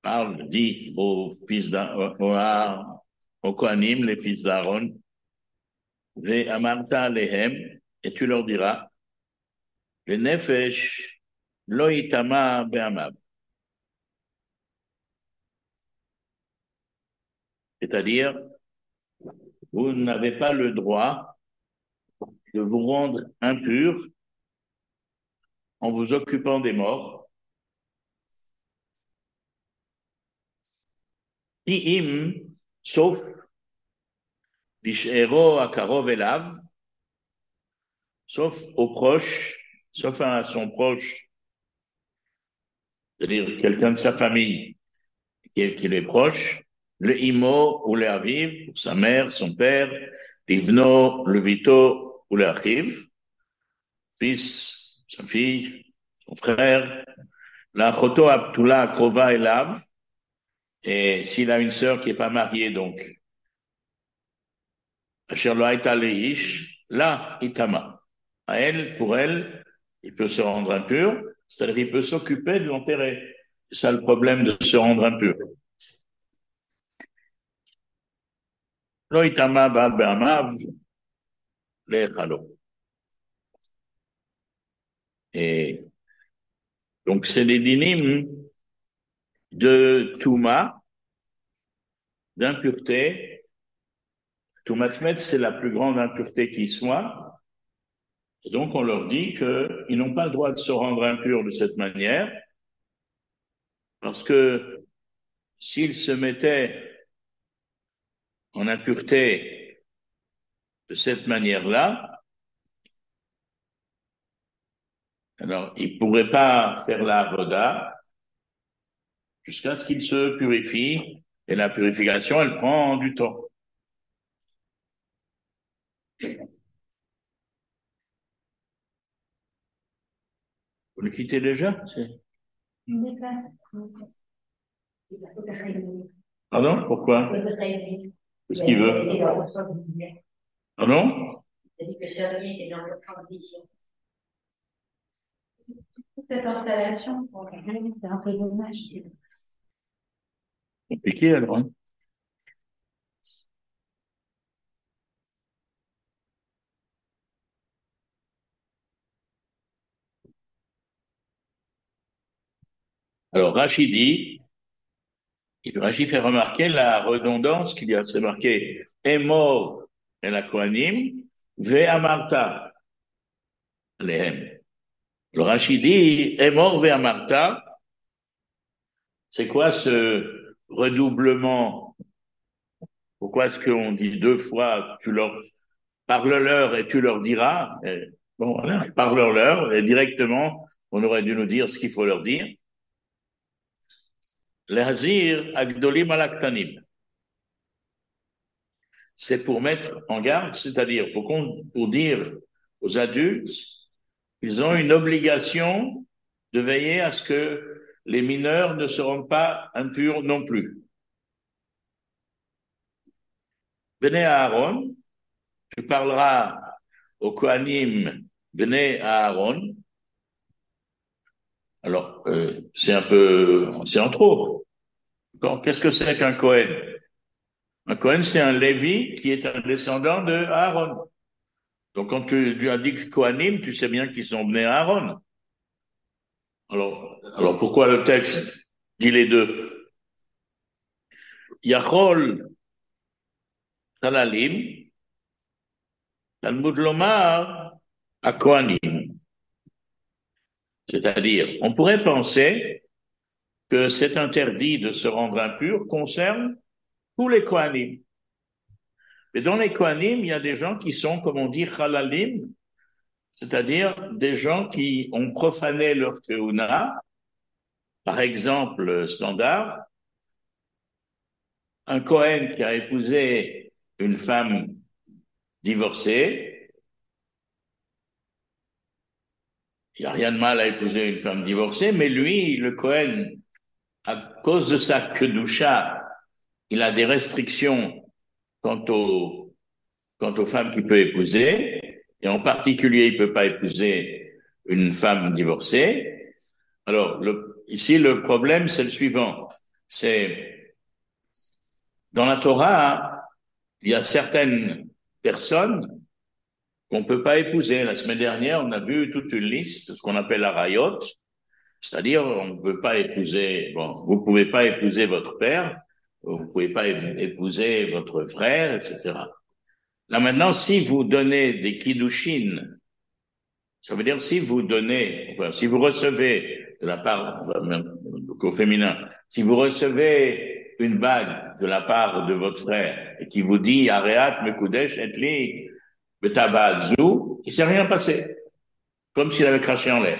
parle, dit aux fils aux Kohanim, les fils d'Aaron, Ve'amarta alehem, et tu leur diras, le nefesh lo itama be'amav. C'est-à-dire, vous n'avez pas le droit de vous rendre impur en vous occupant des morts. Im, sauf l'ishero akarov elav, sauf aux proches, sauf à son proche, c'est-à-dire quelqu'un de sa famille qui est proche, le imo ou le aviv, sa mère, son père, l'ivno, le vito ou le achiv, fils, sa fille, son frère, la choto aptula akrova elav, et s'il a une sœur qui est pas mariée, donc, asher lo haïta leish, la itama. À elle, pour elle, il peut se rendre impur, c'est-à-dire il peut s'occuper de l'enterrer. C'est ça le problème de se rendre impur. Lo itama ba'al be'amav, le'echalo. Et donc, c'est les dynimes de Touma, d'impureté. Toumatmet, c'est la plus grande impureté qui soit. Et donc, on leur dit qu'ils n'ont pas le droit de se rendre impurs de cette manière, parce que s'ils se mettaient en impureté de cette manière-là, alors ils pourraient pas faire la avoda jusqu'à ce qu'ils se purifient, et la purification, elle prend du temps. Vous le quittez déjà? Pardon? Pourquoi? Qu'est-ce qu'il veut? Pardon? Cette installation, c'est un peu dommage. Compliqué alors, hein? Alors, Rachid fait remarquer la redondance qu'il y a. C'est marqué Emor el Kohanim ve'amarta alehem. Le Rachid dit Emor ve'amarta. C'est quoi ce redoublement? Pourquoi est-ce qu'on dit deux fois tu leur parle-leur et tu leur diras? Bon, voilà, parle-leur et directement, on aurait dû nous dire ce qu'il faut leur dire. L'hazir agdolim alaktanim. C'est pour mettre en garde, c'est-à-dire pour dire aux adultes, ils ont une obligation de veiller à ce que les mineurs ne se rendent pas impurs non plus. Bnei Aaron, tu parleras au Kohanim Bnei Aaron. Alors, c'est en trop. Qu'est-ce que c'est qu'un Kohen? Un Kohen, c'est un Lévi qui est un descendant de Aaron. Donc, quand tu lui indiques Kohanim, tu sais bien qu'ils sont Bnei Aaron. Alors pourquoi le texte dit les deux? Yachol Talalim, Talmud Lomar, à Kohanim. C'est-à-dire, on pourrait penser que cet interdit de se rendre impur concerne tous les Kohanim. Mais dans les Kohanim, il y a des gens qui sont, comme on dit, Chalalim, c'est-à-dire des gens qui ont profané leur Keuna. Par exemple, standard, un Kohen qui a épousé une femme divorcée, il n'y a rien de mal à épouser une femme divorcée, mais lui, le Kohen, à cause de sa kedusha, il a des restrictions quant aux femmes qu'il peut épouser, et en particulier, il peut pas épouser une femme divorcée. Alors, ici, le problème, c'est le suivant. c'est, dans la Torah, il y a certaines personnes qu'on peut pas épouser. La semaine dernière, on a vu toute une liste, ce qu'on appelle la rayot, c'est-à-dire on ne peut pas épouser, bon, vous pouvez pas épouser votre père, vous pouvez pas épouser votre frère, etc. Là maintenant, si vous donnez des kiddushin, ça veut dire si vous donnez, enfin, si vous recevez de la part, au féminin, si vous recevez une bague de la part de votre frère et qui vous dit Areat mekudesh etli betabadzu, il s'est rien passé, comme s'il avait craché en l'air.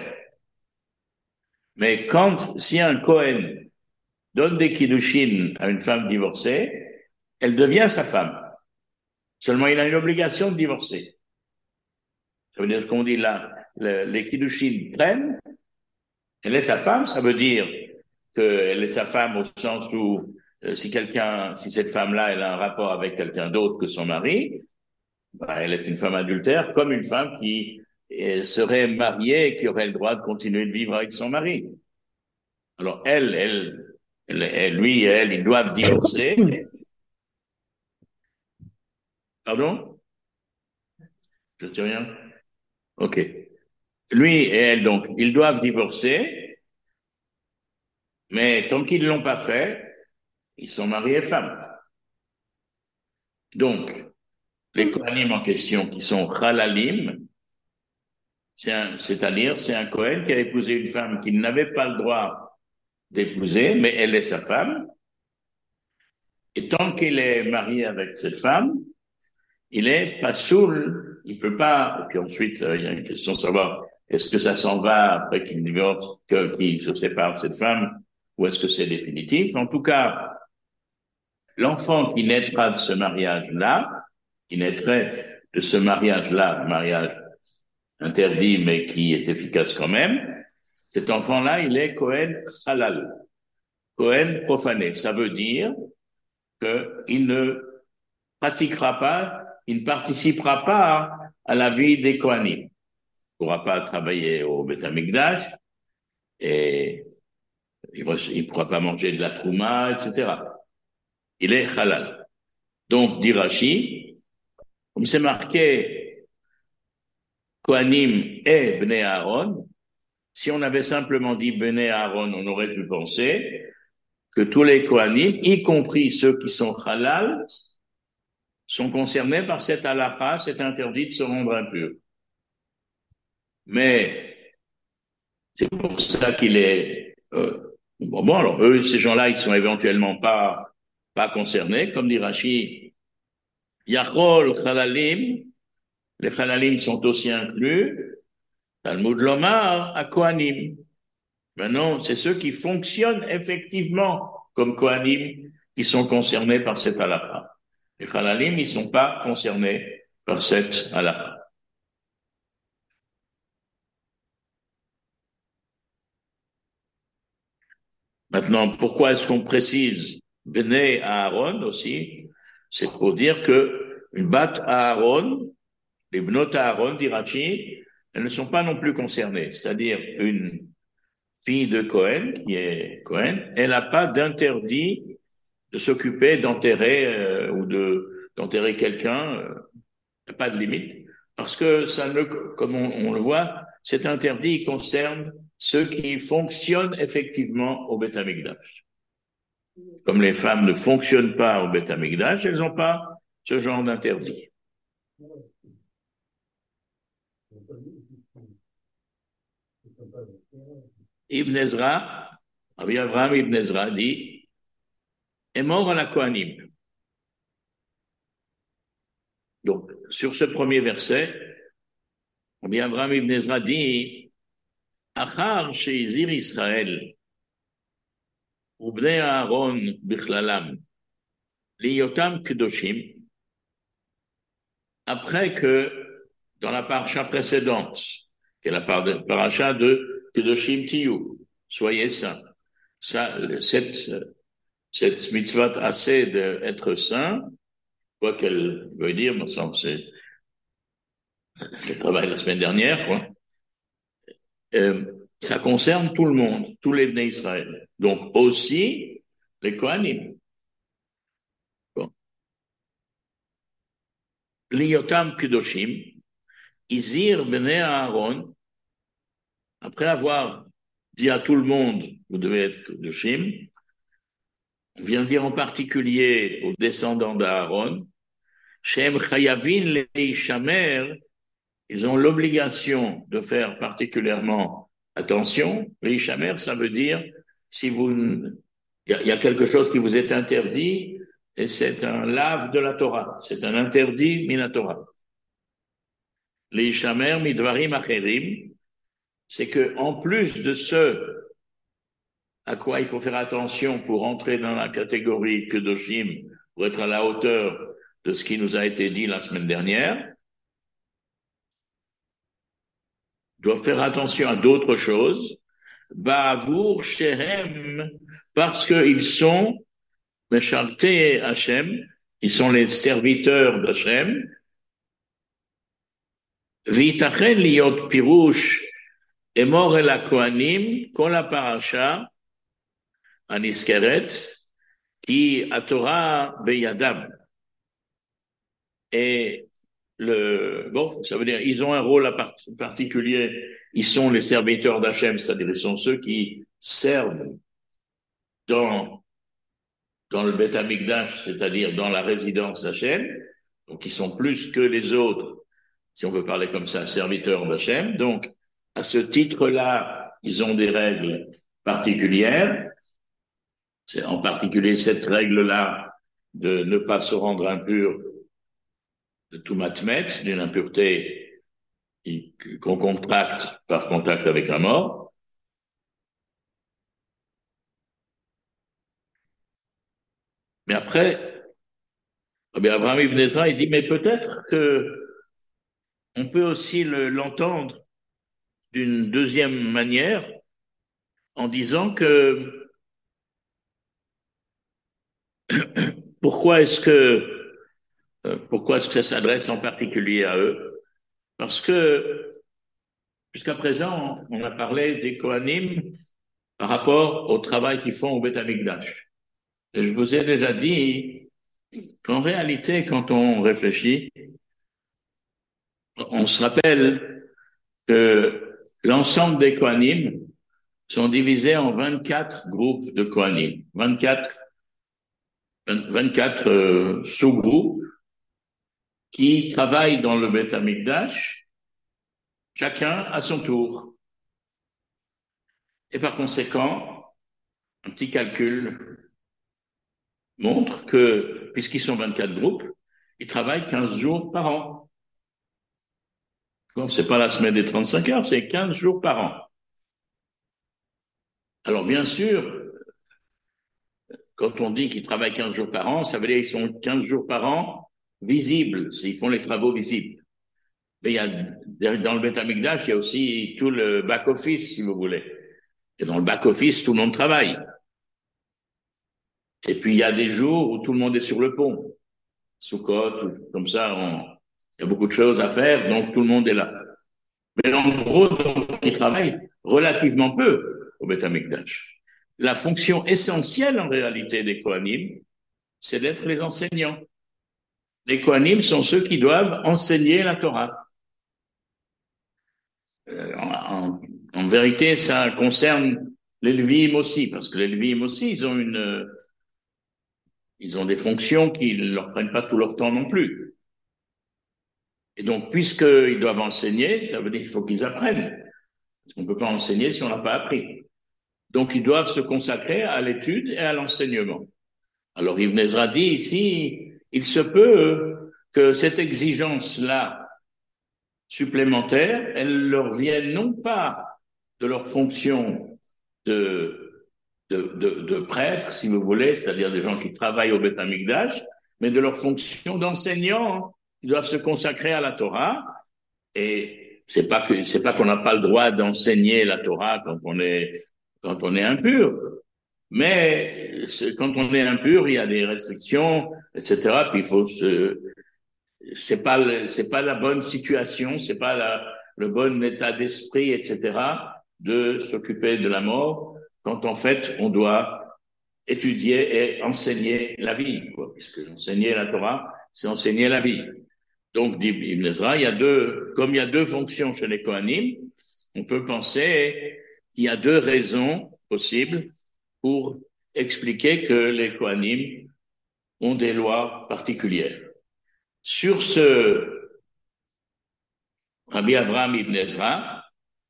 Mais si un Kohen donne des kiddushin à une femme divorcée, elle devient sa femme. Seulement, il a une obligation de divorcer. Ça veut dire ce qu'on dit là, les kiddushin prennent, elle est sa femme, ça veut dire qu'elle est sa femme au sens où si cette femme-là, elle a un rapport avec quelqu'un d'autre que son mari, bah, elle est une femme adultère, comme une femme qui serait mariée et qui aurait le droit de continuer de vivre avec son mari. Alors lui et elle, ils doivent divorcer. Pardon? Je ne dis rien. Ok. Lui et elle, donc, ils doivent divorcer, mais tant qu'ils ne l'ont pas fait, ils sont mariés et femmes. Donc, les Kohanim en question, qui sont Halalim, c'est-à-dire, c'est un Kohen qui a épousé une femme qu'il n'avait pas le droit d'épouser, mais elle est sa femme. Et tant qu'il est marié avec cette femme, il est pas saoul, il peut pas. Et puis ensuite, il y a une question de savoir est-ce que ça s'en va après qu'il divorce, qu'il se sépare de cette femme, ou est-ce que c'est définitif? En tout cas, l'enfant qui naîtra de ce mariage-là, qui naîtrait de ce mariage-là, mariage interdit mais qui est efficace quand même, cet enfant-là, il est Kohen halal, Kohen profané. Ça veut dire qu'il ne pratiquera pas, il ne participera pas à la vie des Kohanim. Il ne pourra pas travailler au Beth Amikdash et il ne pourra pas manger de la trouma, etc. Il est halal. Donc, dit Rashi, comme c'est marqué Kohanim et Bnei Aaron, si on avait simplement dit Bnei Aaron, on aurait pu penser que tous les Kohanim, y compris ceux qui sont halal, sont concernés par cette halakha, cet interdit de se rendre impur. Mais c'est pour ça qu'il est bon alors eux ces gens-là ils sont éventuellement pas concernés comme dit Rashi Yachol Chalalim, les Chalalim sont aussi inclus Talmud Lomar à Kohanim. Maintenant c'est ceux qui fonctionnent effectivement comme Kohanim qui sont concernés par cette halakha. Les Chalalim ils sont pas concernés par cette halakha. Maintenant, pourquoi est-ce qu'on précise Bnei Aaron aussi? C'est pour dire que une bat Aaron, les Bnot Aaron d'Irachi, elles ne sont pas non plus concernées. C'est-à-dire une fille de Cohen, qui est Cohen, elle n'a pas d'interdit de s'occuper d'enterrer ou d'enterrer quelqu'un, pas de limite, parce que ça ne, comme on le voit, cet interdit concerne ceux qui fonctionnent effectivement au Beth Amikdash. Comme les femmes ne fonctionnent pas au Beth Amikdash, elles n'ont pas ce genre d'interdit. Ibn Ezra, Rabbi Abraham Ibn Ezra dit, est mort à la Kohanim. Donc, sur ce premier verset, Rabbi Abraham Ibn Ezra dit, Achar sheizir Israël, ובני אהרון בכללם, להיותם קדושים, après que, dans la paracha précédente, qui est la paracha de Kedoshim Tiyu, soyez saints, ça, cette mitzvah assez d'être saint, quoi qu'elle veut dire, me semble, c'est le travail la semaine dernière, quoi. Ça concerne tout le monde, tous les Bnei Israël. Donc aussi les Kohanim. Bon. Liyotam Kudoshim, Izir Bnei Aaron, après avoir dit à tout le monde, vous devez être Kudoshim, on vient dire en particulier aux descendants d'Aaron, Shem Chayavin Leishamer, ils ont l'obligation de faire particulièrement attention. Leishamer, ça veut dire si vous, il y a quelque chose qui vous est interdit, et c'est un lave de la Torah, c'est un interdit min Torah. Leishamer midvarim acherim, c'est que en plus de ce à quoi il faut faire attention pour entrer dans la catégorie Kedoshim, pour être à la hauteur de ce qui nous a été dit la semaine dernière, doivent faire attention à d'autres choses. Ba'avour shehem, parce qu'ils sont Mesharté Hachem, ils sont les serviteurs d'Hachem. V'itachen liot pirouche emor el hakohanim kol ha'parasha haniskeret ki haTorah beyadam. Et bon, ça veut dire ils ont un rôle particulier. Ils sont les serviteurs d'Hachem, c'est-à-dire ils sont ceux qui servent dans le Beth Amikdash, c'est-à-dire dans la résidence d'Hachem. Donc ils sont plus que les autres, si on peut parler comme ça, serviteurs d'Hachem. Donc à ce titre-là, ils ont des règles particulières. C'est en particulier cette règle-là de ne pas se rendre impur de tout matmet, d'une impureté qu'on contracte par contact avec un mort. Mais après, Abraham Ibn Ezra, il dit, mais peut-être que on peut aussi l'entendre d'une deuxième manière en disant que pourquoi est-ce que ça s'adresse en particulier à eux? Parce que jusqu'à présent, on a parlé des Kohanim par rapport au travail qu'ils font au Beth Amikdash. Et je vous ai déjà dit qu'en réalité, quand on réfléchit, on se rappelle que l'ensemble des Kohanim sont divisés en 24 groupes de Kohanim, 24 sous-groupes qui travaillent dans le Beth Amikdash, chacun à son tour. Et par conséquent, un petit calcul montre que, puisqu'ils sont 24 groupes, ils travaillent 15 jours par an. Bon, c'est pas la semaine des 35 heures, c'est 15 jours par an. Alors, bien sûr, quand on dit qu'ils travaillent 15 jours par an, ça veut dire qu'ils sont 15 jours par an visibles, ils font les travaux visibles. Mais il y a, dans le Beth Amikdash, il y a aussi tout le back-office, si vous voulez. Et dans le back-office, tout le monde travaille. Et puis, il y a des jours où tout le monde est sur le pont. Sukkot, comme ça, il y a beaucoup de choses à faire, donc tout le monde est là. Mais en gros, donc, ils travaillent relativement peu au Beth Amikdash. La fonction essentielle, en réalité, des Kohanim, c'est d'être les enseignants. Les Kohanim sont ceux qui doivent enseigner la Torah. En vérité, ça concerne les Lévi'im aussi, parce que les Lévi'im aussi, ils ont des fonctions qui ne leur prennent pas tout leur temps non plus. Et donc, puisqu'ils doivent enseigner, ça veut dire qu'il faut qu'ils apprennent. On ne peut pas enseigner si on n'a pas appris. Donc, ils doivent se consacrer à l'étude et à l'enseignement. Alors, Ibn Ezra dit ici, il se peut que cette exigence-là supplémentaire, elle leur vienne non pas de leur fonction de prêtre, si vous voulez, c'est-à-dire des gens qui travaillent au Beth Amikdash, mais de leur fonction d'enseignants. Ils doivent se consacrer à la Torah. Et c'est pas qu'on n'a pas le droit d'enseigner la Torah quand on est impur. Mais quand on est impur, il y a des restrictions, etc. Puis c'est pas la bonne situation, c'est pas le bon état d'esprit, etc. de s'occuper de la mort quand en fait on doit étudier et enseigner la vie, quoi, puisque enseigner la Torah, c'est enseigner la vie. Donc, dit Ibn Ezra, comme il y a deux fonctions chez les Kohanim, on peut penser qu'il y a deux raisons possibles pour expliquer que les Kohanim ont des lois particulières. Sur ce, Rabbi Avraham Ibn Ezra,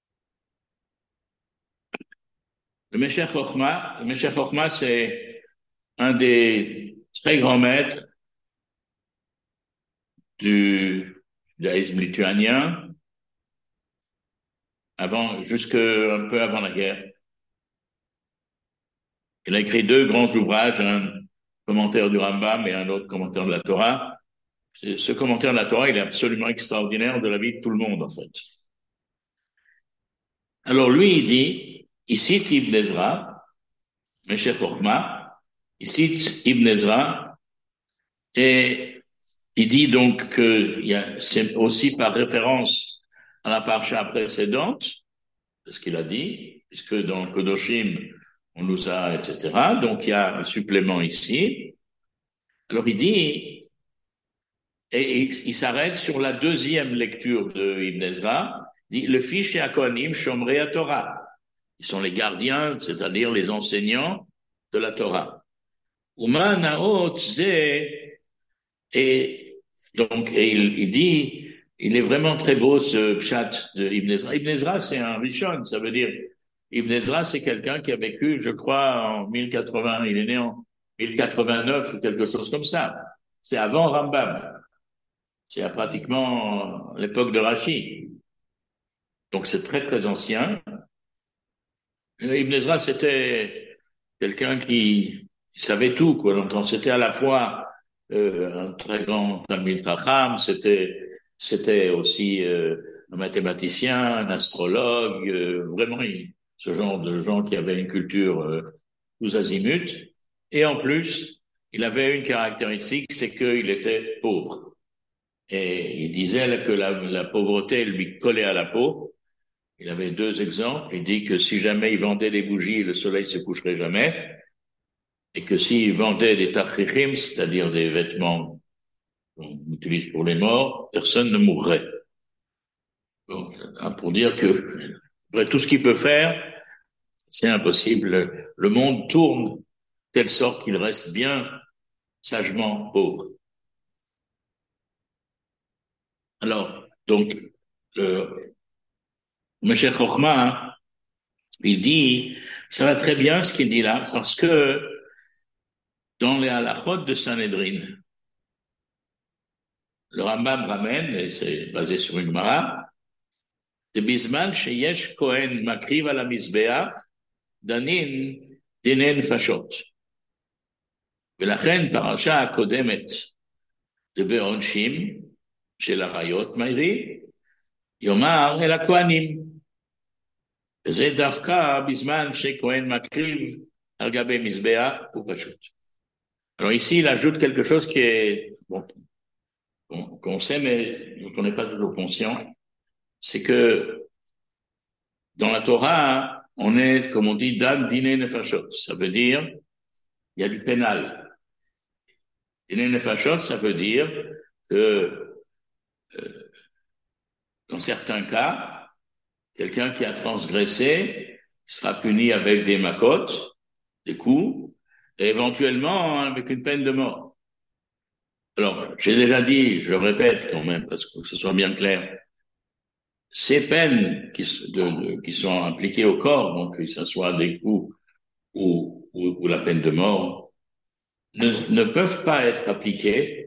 le Meshech Chochma, c'est un des très grands maîtres du judaïsme lituanien, jusque un peu avant la guerre. Il a écrit deux grands ouvrages, un commentaire du Rambam et un autre commentaire de la Torah. Ce commentaire de la Torah, il est absolument extraordinaire de la vie de tout le monde, en fait. Alors lui, il cite Ibn Ezra, Meshech Chochma, il cite Ibn Ezra, et il dit donc que c'est aussi par référence à la parasha précédente, c'est ce qu'il a dit, puisque dans Kodoshim, on nous a, etc. Donc il y a un supplément ici. Alors il dit, et il s'arrête sur la deuxième lecture de Ibn Ezra, il dit, le fiche et Akohanim Shomrei à Torah. Ils sont les gardiens, c'est-à-dire les enseignants de la Torah. Uma naot ze, et donc, il dit, il est vraiment très beau ce pshat de Ibn Ezra. Ibn Ezra, c'est un Rishon, ça veut dire, Ibn Ezra, c'est quelqu'un qui a vécu, je crois, en 1080, il est né en 1089 ou quelque chose comme ça. C'est avant Rambam. C'est à pratiquement l'époque de Rashi. Donc c'est très très ancien. Ibn Ezra, c'était quelqu'un qui savait tout, quoi. Donc c'était à la fois un très grand Talmid Chacham, c'était aussi un mathématicien, un astrologue, vraiment ce genre de gens qui avaient une culture tous azimuts. Et en plus, il avait une caractéristique, c'est qu'il était pauvre. Et il disait que la pauvreté lui collait à la peau. Il avait deux exemples. Il dit que si jamais il vendait des bougies, le soleil se coucherait jamais. Et que s'il vendait des tachrichim, c'est-à-dire des vêtements qu'on utilise pour les morts, personne ne mourrait. Donc, pour dire que après, tout ce qu'il peut faire, c'est impossible. Le monde tourne de telle sorte qu'il reste bien sagement pauvre. Alors, donc, le Meshech Chochma, il dit, ça va très bien ce qu'il dit là, parce que dans les halachot de Sanhedrin, le Rambam ramène, et c'est basé sur une Gemara, de Bisman sheyesh Kohen makriv ala mizbeach danin dinen nefashot. ולכן פרשה הקודמת בעונשין של עריות מהירי, יאמר אל הכהנים. וזה דווקא בזמן שכהן מקריב על גבי מזבח הוא פשוט. Alors ici, il ajoute quelque chose qui est, bon, qu'on sait, mais dont on n'est pas toujours conscient, c'est que dans la Torah, on est, comme on dit, dan dine nefashot. Ça veut dire, il y a du pénal. Dine nefashot, ça veut dire que, dans certains cas, quelqu'un qui a transgressé sera puni avec des makotes, des coups, et éventuellement avec une peine de mort. Alors, j'ai déjà dit, je le répète quand même, parce que ce soit bien clair, ces peines qui sont appliquées au corps, donc que ce soit des coups ou la peine de mort, ne peuvent pas être appliquées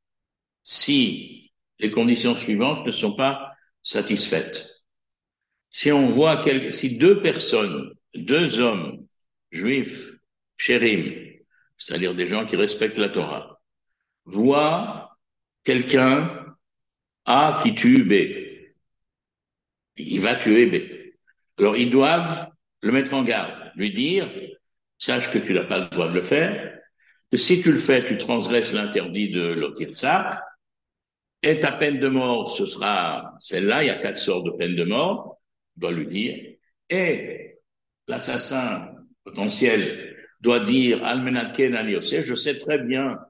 si les conditions suivantes ne sont pas satisfaites. Si on voit si deux personnes, deux hommes juifs, chérim, c'est-à-dire des gens qui respectent la Torah, voient quelqu'un A qui tue B, il va tuer B. Alors ils doivent le mettre en garde, lui dire, sache que tu n'as pas le droit de le faire, que si tu le fais, tu transgresses l'interdit de l'Otirtsa, et ta peine de mort, ce sera celle-là, il y a 4 sortes de peines de mort, on doit lui dire, et l'assassin potentiel doit dire Almenat Ken Ani Oseh, je sais très bien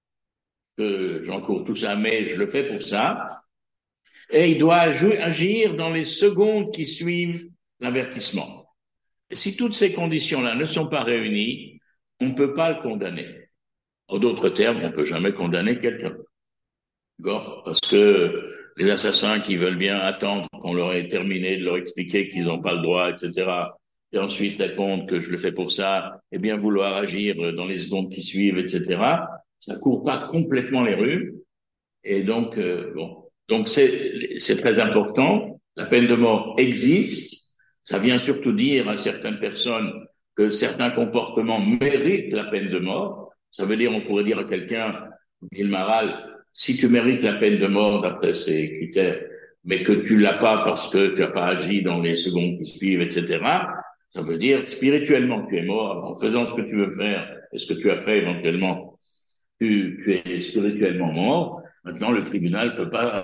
que j'encours tout ça, mais je le fais pour ça. Et il doit agir dans les secondes qui suivent l'avertissement. Et si toutes ces conditions-là ne sont pas réunies, on ne peut pas le condamner. En d'autres termes, on ne peut jamais condamner quelqu'un. D'accord? Parce que les assassins qui veulent bien attendre qu'on leur ait terminé de leur expliquer qu'ils n'ont pas le droit, etc., et ensuite répondre que je le fais pour ça, et bien vouloir agir dans les secondes qui suivent, etc., ça court pas complètement les rues. Et donc, bon. Donc, c'est très important. La peine de mort existe. Ça vient surtout dire à certaines personnes que certains comportements méritent la peine de mort. Ça veut dire, on pourrait dire à quelqu'un, il Maral, si tu mérites la peine de mort d'après ces critères, mais que tu l'as pas parce que tu n'as pas agi dans les secondes qui suivent, etc., ça veut dire spirituellement tu es mort en faisant ce que tu veux faire et ce que tu as fait éventuellement. Tu es spirituellement mort. Maintenant, le tribunal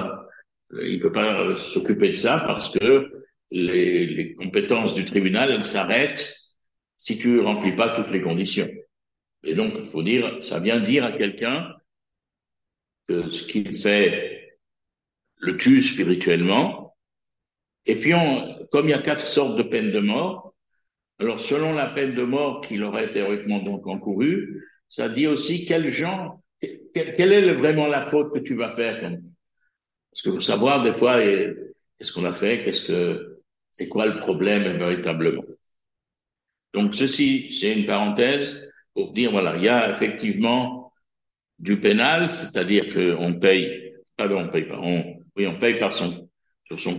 il peut pas s'occuper de ça parce que les compétences du tribunal, elles s'arrêtent si tu remplis pas toutes les conditions. Et donc, il faut dire, ça vient dire à quelqu'un que ce qu'il fait le tue spirituellement. Et puis, comme il y a 4 sortes de peines de mort, alors selon la peine de mort qu'il aurait théoriquement donc encouru, ça dit aussi quelle est vraiment la faute que tu vas faire. Parce que pour savoir des fois qu'est-ce qu'on a fait, c'est quoi le problème véritablement. Donc ceci, c'est une parenthèse pour dire voilà, il y a effectivement du pénal, c'est-à-dire qu'on paye, pardon, on paye pas, on paye sur son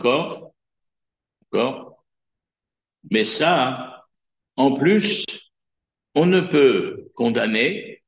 corps, mais ça, en plus, on ne peut condamner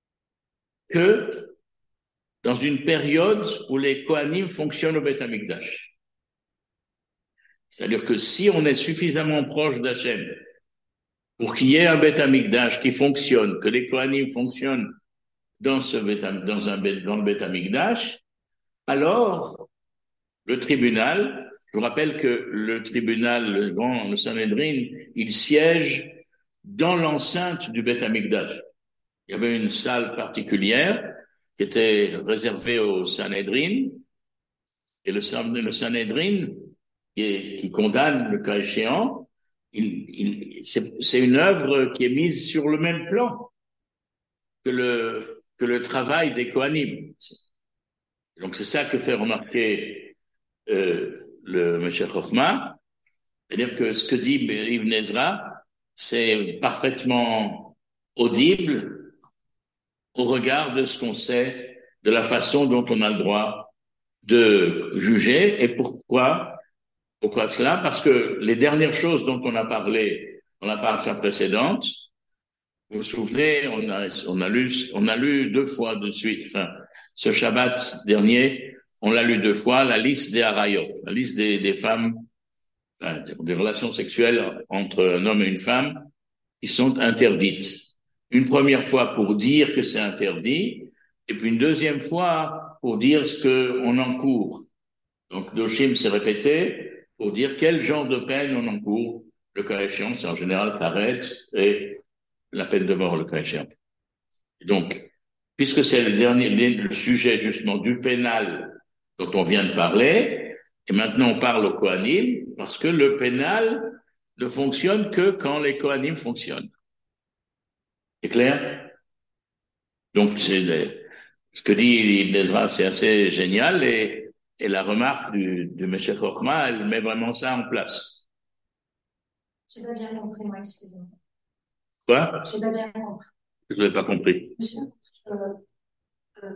que dans une période où les Kohanim fonctionnent au Beth Amikdash. C'est-à-dire que si on est suffisamment proche d'Hachem pour qu'il y ait un Beth Amikdash qui fonctionne, que les Kohanim fonctionnent dans dans le Beth Amikdash, alors le tribunal, je vous rappelle que le tribunal, le Sanhedrin, il siège dans l'enceinte du Beth Amikdash. Il y avait une salle particulière qui était réservée au Sanhedrin, et le Sanhedrin, qui condamne le cas échéant, c'est une œuvre qui est mise sur le même plan que le travail des Kohanim. Donc c'est ça que fait remarquer le M. Hoffman, c'est-à-dire que ce que dit Ibn Ezra, c'est parfaitement audible au regard de ce qu'on sait, de la façon dont on a le droit de juger. Et pourquoi cela? Parce que les dernières choses dont on a parlé dans la partie précédente, vous vous souvenez, on a lu 2 fois de suite, enfin, ce Shabbat dernier, on l'a lu 2 fois, la liste des harayot, la liste des femmes, enfin, des relations sexuelles entre un homme et une femme qui sont interdites. Une première fois pour dire que c'est interdit, et puis une deuxième fois pour dire ce qu'on encourt. Donc, Doshim s'est répété pour dire quel genre de peine on encourt. Le cas échéant, c'est en général karet et la peine de mort, le cas échéant. Donc, puisque c'est le sujet justement du pénal dont on vient de parler, et maintenant on parle au Kohanim, parce que le pénal ne fonctionne que quand les Kohanim fonctionnent. C'est clair? Donc, ce que dit Ibn Ezra, c'est assez génial, et la remarque du M. Chochma, elle met vraiment ça en place. Je n'ai pas bien compris, moi, excusez-moi. Quoi? Je n'ai pas bien compris. Je n'ai pas compris. Euh, euh,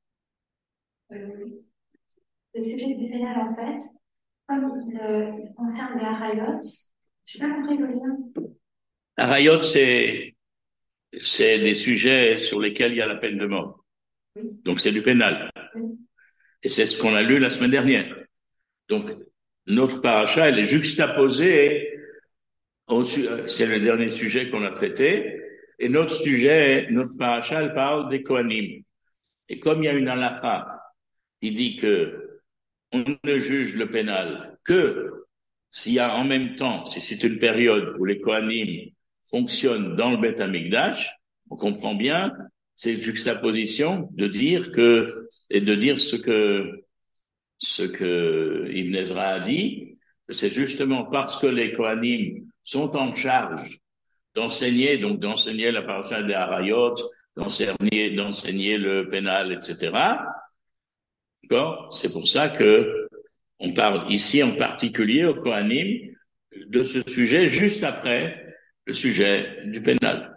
le sujet du pénal, en fait, comme il concerne les harayot, je n'ai pas compris le lien. Harayot, c'est des sujets sur lesquels il y a la peine de mort. Oui. Donc, c'est du pénal. Oui. Et c'est ce qu'on a lu la semaine dernière. Donc, notre paracha, elle est juxtaposée c'est le dernier sujet qu'on a traité. Et notre paracha, elle parle des Kohanim. Et comme il y a une halakha qui dit que on ne juge le pénal que s'il y a en même temps, si c'est une période où les Kohanim fonctionne dans le Beth Amikdash, on comprend bien cette juxtaposition de dire que, et de dire ce que Ibn Ezra a dit, c'est justement parce que les Kohanim sont en charge d'enseigner, donc d'enseigner la paracha des Harayot, d'enseigner le pénal, etc. D'accord? C'est pour ça que on parle ici en particulier au Kohanim de ce sujet juste après le sujet du pénal.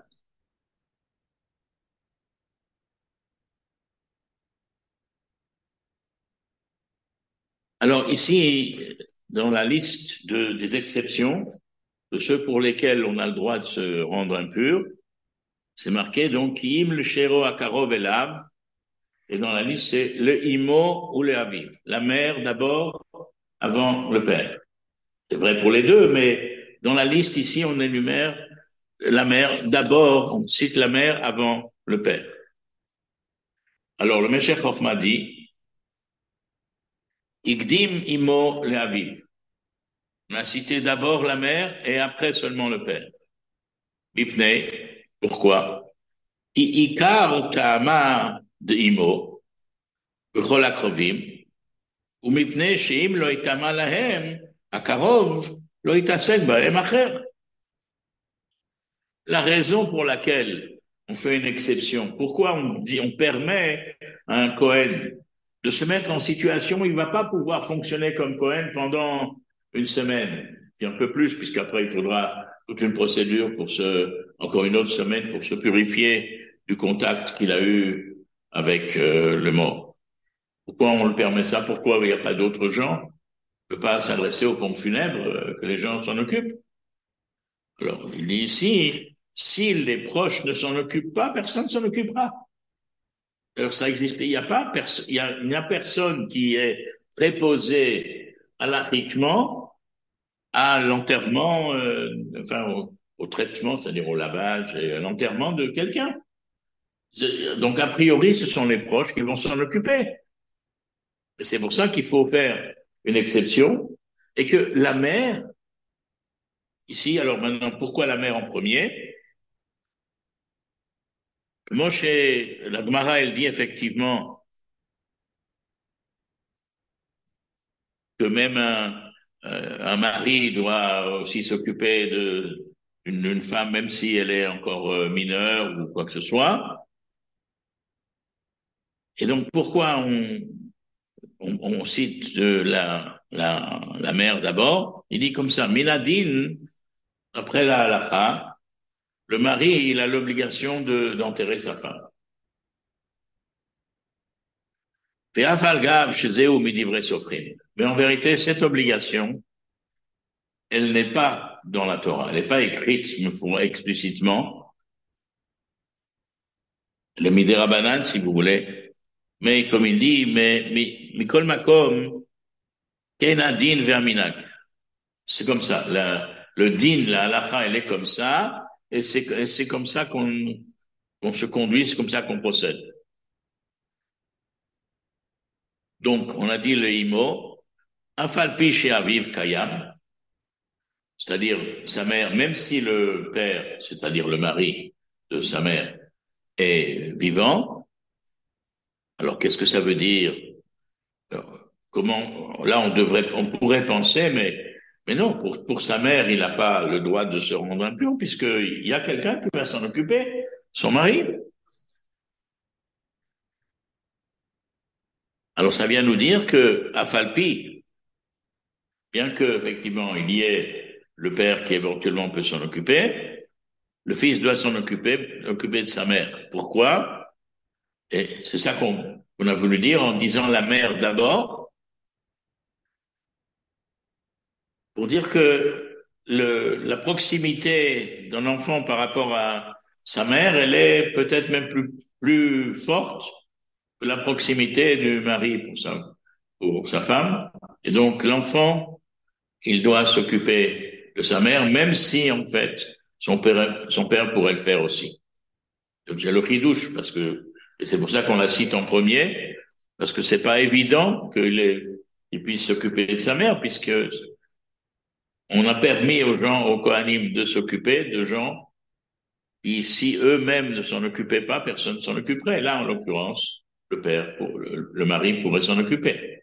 Alors ici, dans la liste des exceptions, de ceux pour lesquels on a le droit de se rendre impur, c'est marqué donc Im le Shero Akarov Elav, et dans la liste c'est le Imo ou le Aviv. La mère d'abord avant le père. C'est vrai pour les deux, mais dans la liste ici on énumère la mère d'abord, on cite la mère avant le père. Alors le Meshech Chochma dit Igdim Imo le Aviv. On a cité d'abord la mère et après seulement le père. Bipnei, pourquoi? Ikar ta'ama de Imo, b'chol akrovim, ומפני שאם לא יטמע להם, הקרוב לא יתעסק בהם אחר. La raison pour laquelle on fait une exception, pourquoi on permet à un Cohen de se mettre en situation où il ne va pas pouvoir fonctionner comme Cohen pendant une semaine, et un peu plus, puisqu'après il faudra toute une procédure encore une autre semaine pour se purifier du contact qu'il a eu avec le mort. Pourquoi on le permet ça? Pourquoi il n'y a pas d'autres gens? On ne peut pas s'adresser aux pompes funèbres, que les gens s'en occupent. Alors, il dit ici, si les proches ne s'en occupent pas, personne ne s'en occupera. Alors, ça existe. Il n'y a personne qui est préposé halachiquement à l'enterrement, au traitement, c'est-à-dire au lavage et à l'enterrement de quelqu'un. Donc, a priori, ce sont les proches qui vont s'en occuper. Et c'est pour ça qu'il faut faire une exception et que la mère, ici, alors maintenant, pourquoi la mère en premier? Moshe, la Gemara, elle dit effectivement que même un mari doit aussi s'occuper d'une femme, même si elle est encore mineure ou quoi que ce soit. Et donc, pourquoi on cite la mère d'abord? Il dit comme ça, Minadin, après la halakha, le mari, il a l'obligation d'enterrer sa femme. Mais en vérité, cette obligation, elle n'est pas dans la Torah, elle n'est pas écrite explicitement. Le Midirabanan, si vous voulez. Mais comme il dit, Mikol Makom, Ken Din Verminag. C'est comme ça. Le din, la halakha, elle est comme ça, et c'est comme ça qu'on se conduit, c'est comme ça qu'on procède. Donc, on a dit le imo, afalpi chez Aviv Kayam, c'est-à-dire sa mère, même si le père, c'est-à-dire le mari de sa mère, est vivant. Alors, qu'est-ce que ça veut dire? Comment, là, on pourrait penser, mais non, pour sa mère, il n'a pas le droit de se rendre impur, puisqu'il y a quelqu'un qui va s'en occuper, son mari. Alors, ça vient nous dire que, à Falpi, bien que, effectivement, il y ait le père qui éventuellement peut s'en occuper, le fils doit s'en occuper de sa mère. Pourquoi? Et c'est ça qu'on a voulu dire en disant la mère d'abord, pour dire que la proximité d'un enfant par rapport à sa mère, elle est peut-être même plus forte que la proximité du mari pour sa femme. Et donc, l'enfant, il doit s'occuper de sa mère, même si, en fait, son père pourrait le faire aussi. Donc, j'ai le chidouche, et c'est pour ça qu'on la cite en premier, parce que c'est pas évident qu'il puisse s'occuper de sa mère, puisque on a permis aux Kohanim de s'occuper de gens si eux-mêmes ne s'en occupaient pas, personne ne s'en occuperait. Là, en l'occurrence, le père, le mari pourrait s'en occuper.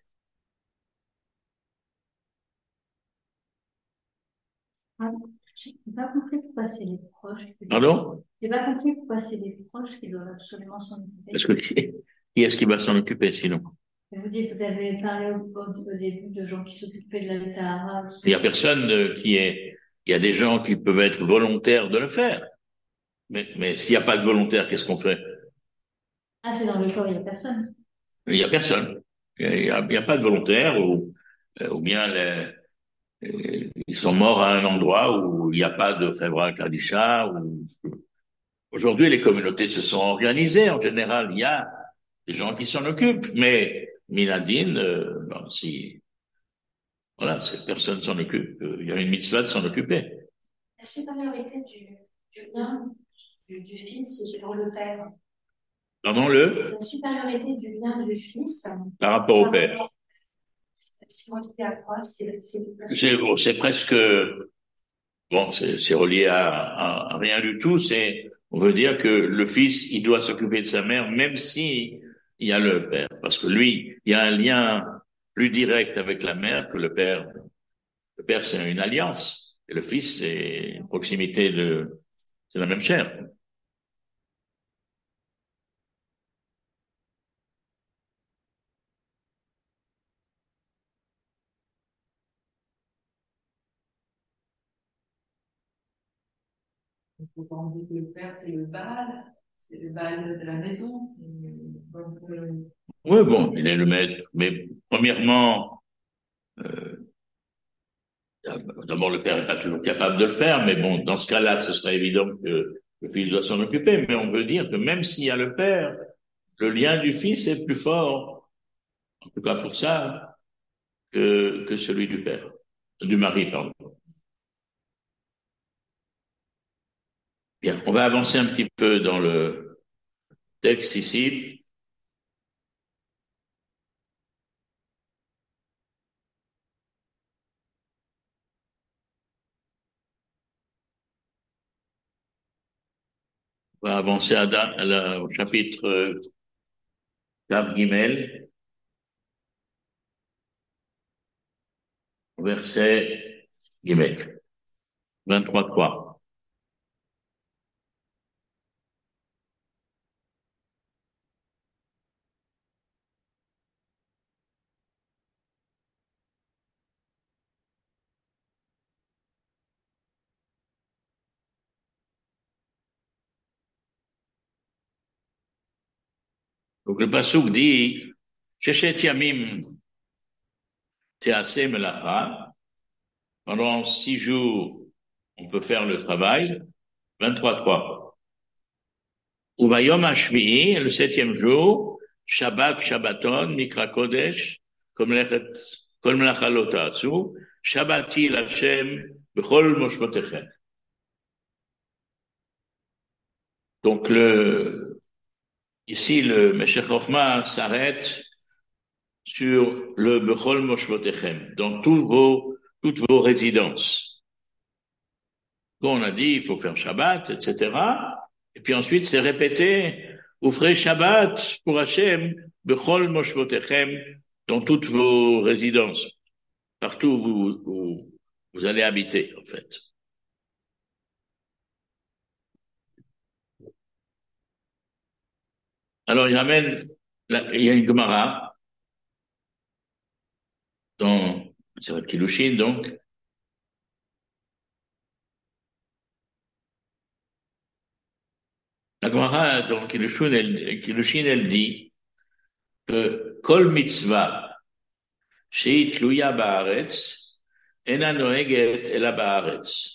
Ah, j'ai pas compris pourquoi c'est les proches Pardon? J'ai pas compris pourquoi c'est les proches qui doivent absolument s'en occuper. Parce que qui est-ce qui va s'en occuper sinon? Vous dites, vous avez parlé au début de gens qui s'occupaient de la Tahara. Il n'y a personne qui est. Il y a des gens qui peuvent être volontaires de le faire. Mais s'il n'y a pas de volontaire, qu'est-ce qu'on fait? Ah, c'est dans le corps, il n'y a personne. Il n'y a personne. Il y a pas de volontaire ou bien ils sont morts à un endroit où il n'y a pas de Chevra Kadisha. Aujourd'hui, les communautés se sont organisées. En général, il y a des gens qui s'en occupent. Mais Minadine, bon, si voilà, personne s'en occupe. Il y a une mitzvah de s'en occuper. La supériorité du bien du fils sur le père. Pardon, La supériorité du bien du fils par rapport au père. c'est moi qui à quoi C'est presque, bon, c'est relié à rien du tout. On veut dire que le fils, il doit s'occuper de sa mère, même si il y a le père. Parce que lui, il y a un lien plus direct avec la mère que le père. Le père, c'est une alliance. Et le fils, c'est une proximité c'est la même chair. Il faut pas oublier que le père, c'est le Baal de la maison. Donc, Oui, bon, il est le maître. Mais premièrement, d'abord, le père n'est pas toujours capable de le faire, mais bon, dans ce cas-là, ce serait évident que le fils doit s'en occuper. Mais on veut dire que même s'il y a le père, le lien du fils est plus fort, en tout cas pour ça, que celui du père, du mari, pardon. Bien, on va avancer un petit peu dans le texte ici. On va avancer au chapitre Tav Gimel, verset Gimel, 23.3. Donc le pasuk dit, Sheshet Yamim Teaseh Melacha, pendant 6 jours, on peut faire le travail, 23.3. Uvayom Hashvi'i, le 7e jour, Shabbat Shabbaton, Mikra Kodesh, Kol Melacha Lo Ta'asu, Shabbati l'Hashem, B'chol Moshvotechem. Donc ici, le Meshech Hoffman s'arrête sur le Bechol Moshvotechem, dans toutes vos résidences. Bon, on a dit, il faut faire Shabbat, etc. Et puis ensuite, c'est répété, vous ferez Shabbat pour Hachem, Bechol Moshvotechem, dans toutes vos résidences, partout où vous allez habiter, en fait. Alors, il y a une Gemara, c'est votre Kilushin, donc, la Gemara, donc, Kilushin, elle dit que Kol mitzvah שהיא תלויה בארץ, אינה נוהגת אלא בארץ.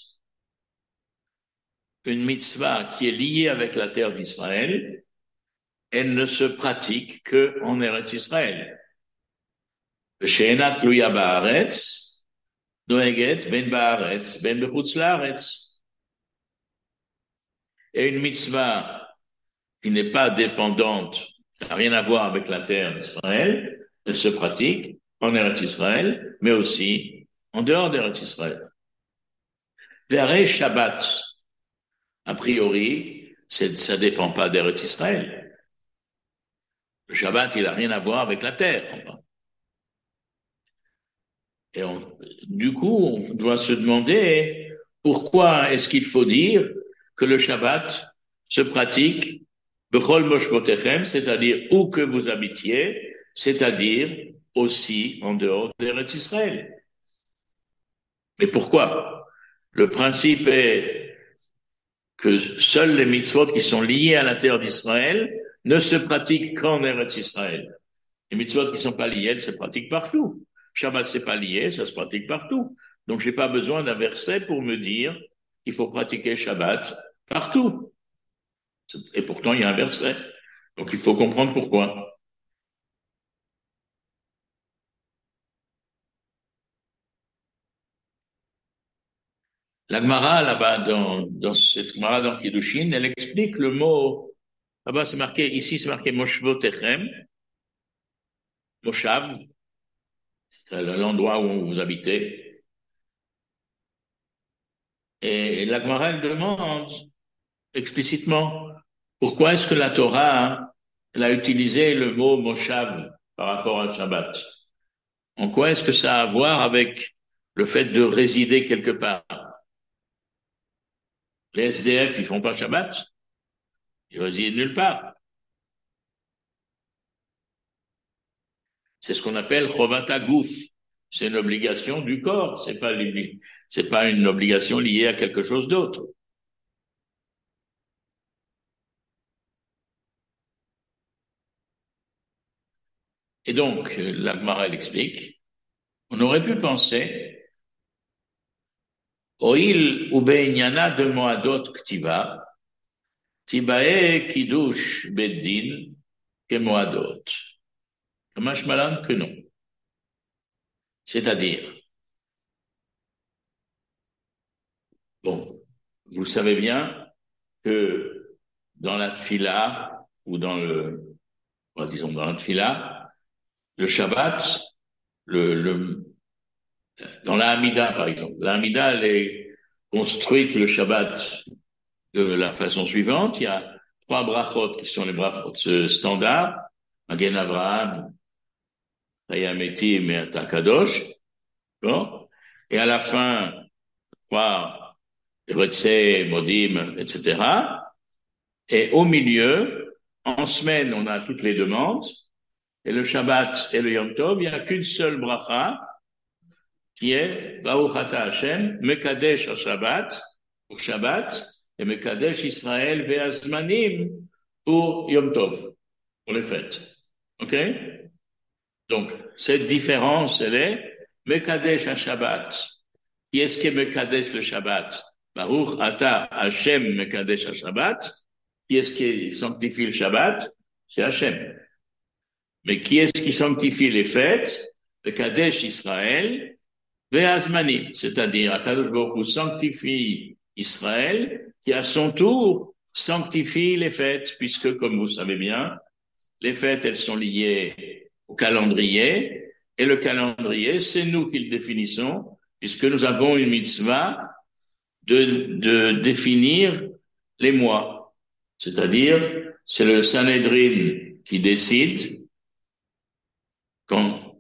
Une mitzvah qui est liée avec la terre d'Israël, elle ne se pratique que en Eretz Israël. ושאינה תלויה בארץ, נוהגת בין בארץ, בין בחוץ לארץ. Et une mitzvah qui n'est pas dépendante, qui n'a rien à voir avec la terre d'Israël, elle se pratique en Eretz Israël, mais aussi en dehors d'Eretz Israël. Verre Shabbat, a priori, ça dépend pas d'Eretz Israël. Le Shabbat, il a rien à voir avec la terre. Et du coup, on doit se demander pourquoi est-ce qu'il faut dire que le Shabbat se pratique Bechol Moshvotechem, c'est-à-dire où que vous habitiez, c'est-à-dire aussi en dehors d'Eretz Israël. Mais pourquoi? Le principe est que seuls les mitzvot qui sont liés à la terre d'Israël ne se pratiquent qu'en Eretz Israël. Les mitzvot qui sont pas liés, elles se pratiquent partout. Shabbat, c'est pas lié, ça se pratique partout. Donc, j'ai pas besoin d'un verset pour me dire qu'il faut pratiquer Shabbat partout. Et pourtant, il y a un verset. Donc, il faut comprendre pourquoi. La Gemara, là-bas, dans cette Gemara dans Kiddushin, elle explique le mot, là-bas, c'est marqué, ici, c'est marqué Moshvotechem, Moshav, c'est l'endroit où vous habitez. Et la Gemara, elle demande explicitement pourquoi est-ce que la Torah, elle a utilisé le mot Moshav par rapport à Shabbat. En quoi est-ce que ça a à voir avec le fait de résider quelque part? Les SDF, ils font pas Shabbat? Ils résident nulle part. C'est ce qu'on appelle Chovata Gouf. C'est une obligation du corps. C'est pas une obligation liée à quelque chose d'autre. Et donc, la Gemara, elle explique, on aurait pu penser, Oil ou Beinyana de Moadot Ktiva, Tibae Kiddush Beddin, que Moadot. Mashmalan que non. C'est-à-dire, bon, vous savez bien que dans la tfila, ou disons dans la tfila, le Shabbat, dans la Hamida, par exemple. La Hamida, elle est construite le Shabbat de la façon suivante. Il y a 3 brachot qui sont les brachot standards. Magen Avraham, Hayametim et Atakadosh. Bon. Et à la fin, 3 Retsé, Modim, etc. Et au milieu, en semaine, on a toutes les demandes. Et le Shabbat et le Yom Tov, il n'y a qu'une seule bracha qui est Baruch Ata Hashem, Mekadesh Shabbat pour Shabbat et Mekadesh Israël Ve'azmanim pour Yom Tov, pour les fêtes. OK? Donc, cette différence, elle est Mekadesh Shabbat. Qui est-ce qui est Mekadesh le Shabbat? Baruch Ata Hashem Mekadesh Shabbat. Qui est-ce qui sanctifie le Shabbat? C'est Hashem. Mais qui est-ce qui sanctifie les fêtes? Mekadesh Israël Ve'azmanim, c'est-à-dire Akadosh Baruch Hu sanctifie Israël, qui à son tour sanctifie les fêtes, puisque, comme vous savez bien, les fêtes, elles sont liées au calendrier, et le calendrier, c'est nous qui le définissons, puisque nous avons une mitzvah de définir les mois. C'est-à-dire, c'est le Sanhedrin qui décide quand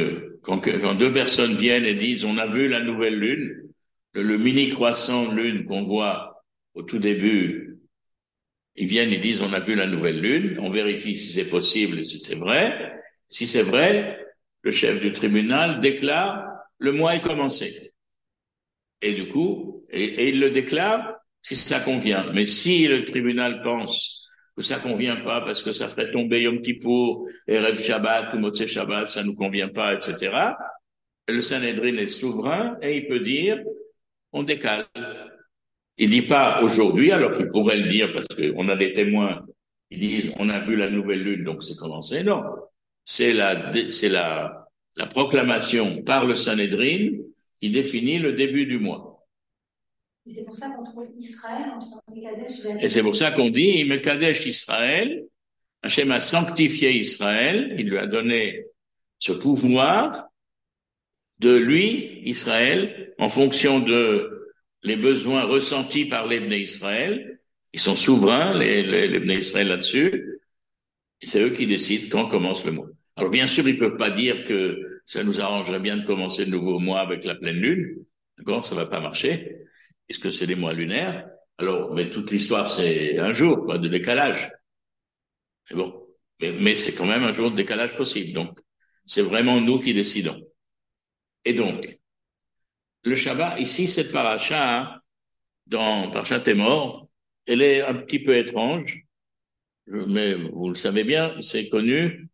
2 personnes viennent et disent on a vu la nouvelle lune, le mini croissant lune qu'on voit au tout début, ils viennent et disent on a vu la nouvelle lune, on vérifie si c'est possible et si c'est vrai. Si c'est vrai, le chef du tribunal déclare le mois est commencé. Et du coup, et il le déclare si ça convient. Mais si le tribunal pense que ça convient pas parce que ça ferait tomber Yom Kippour, Erev Shabbat ou Motzei Shabbat, ça nous convient pas, etc. Le Sanhedrin est souverain et il peut dire, on décale. Il dit pas aujourd'hui, alors qu'il pourrait le dire parce qu'on a des témoins qui disent, on a vu la nouvelle lune, donc c'est commencé. Non. C'est la proclamation par le Sanhedrin qui définit le début du mois. Et c'est pour ça qu'on trouve Israël entre Mekadesh et Et c'est pour ça qu'on dit Mekadesh Israël. Hachem a sanctifié Israël. Il lui a donné ce pouvoir de lui, Israël, en fonction de les besoins ressentis par les Bnei Israël, Ils sont souverains, les Bnei Israël là-dessus, et c'est eux qui décident quand commence le mois. Alors bien sûr, ils peuvent pas dire que ça nous arrangerait bien de commencer le nouveau mois avec la pleine lune. D'accord, ça va pas marcher, puisque c'est des mois lunaires. Alors, mais toute l'histoire, c'est un jour, quoi, de décalage. Mais bon, mais c'est quand même un jour de décalage possible. Donc, c'est vraiment nous qui décidons. Et donc, le Shabbat, ici, cette paracha, hein, dans Parashat Emor, elle est un petit peu étrange, mais vous le savez bien, c'est connu.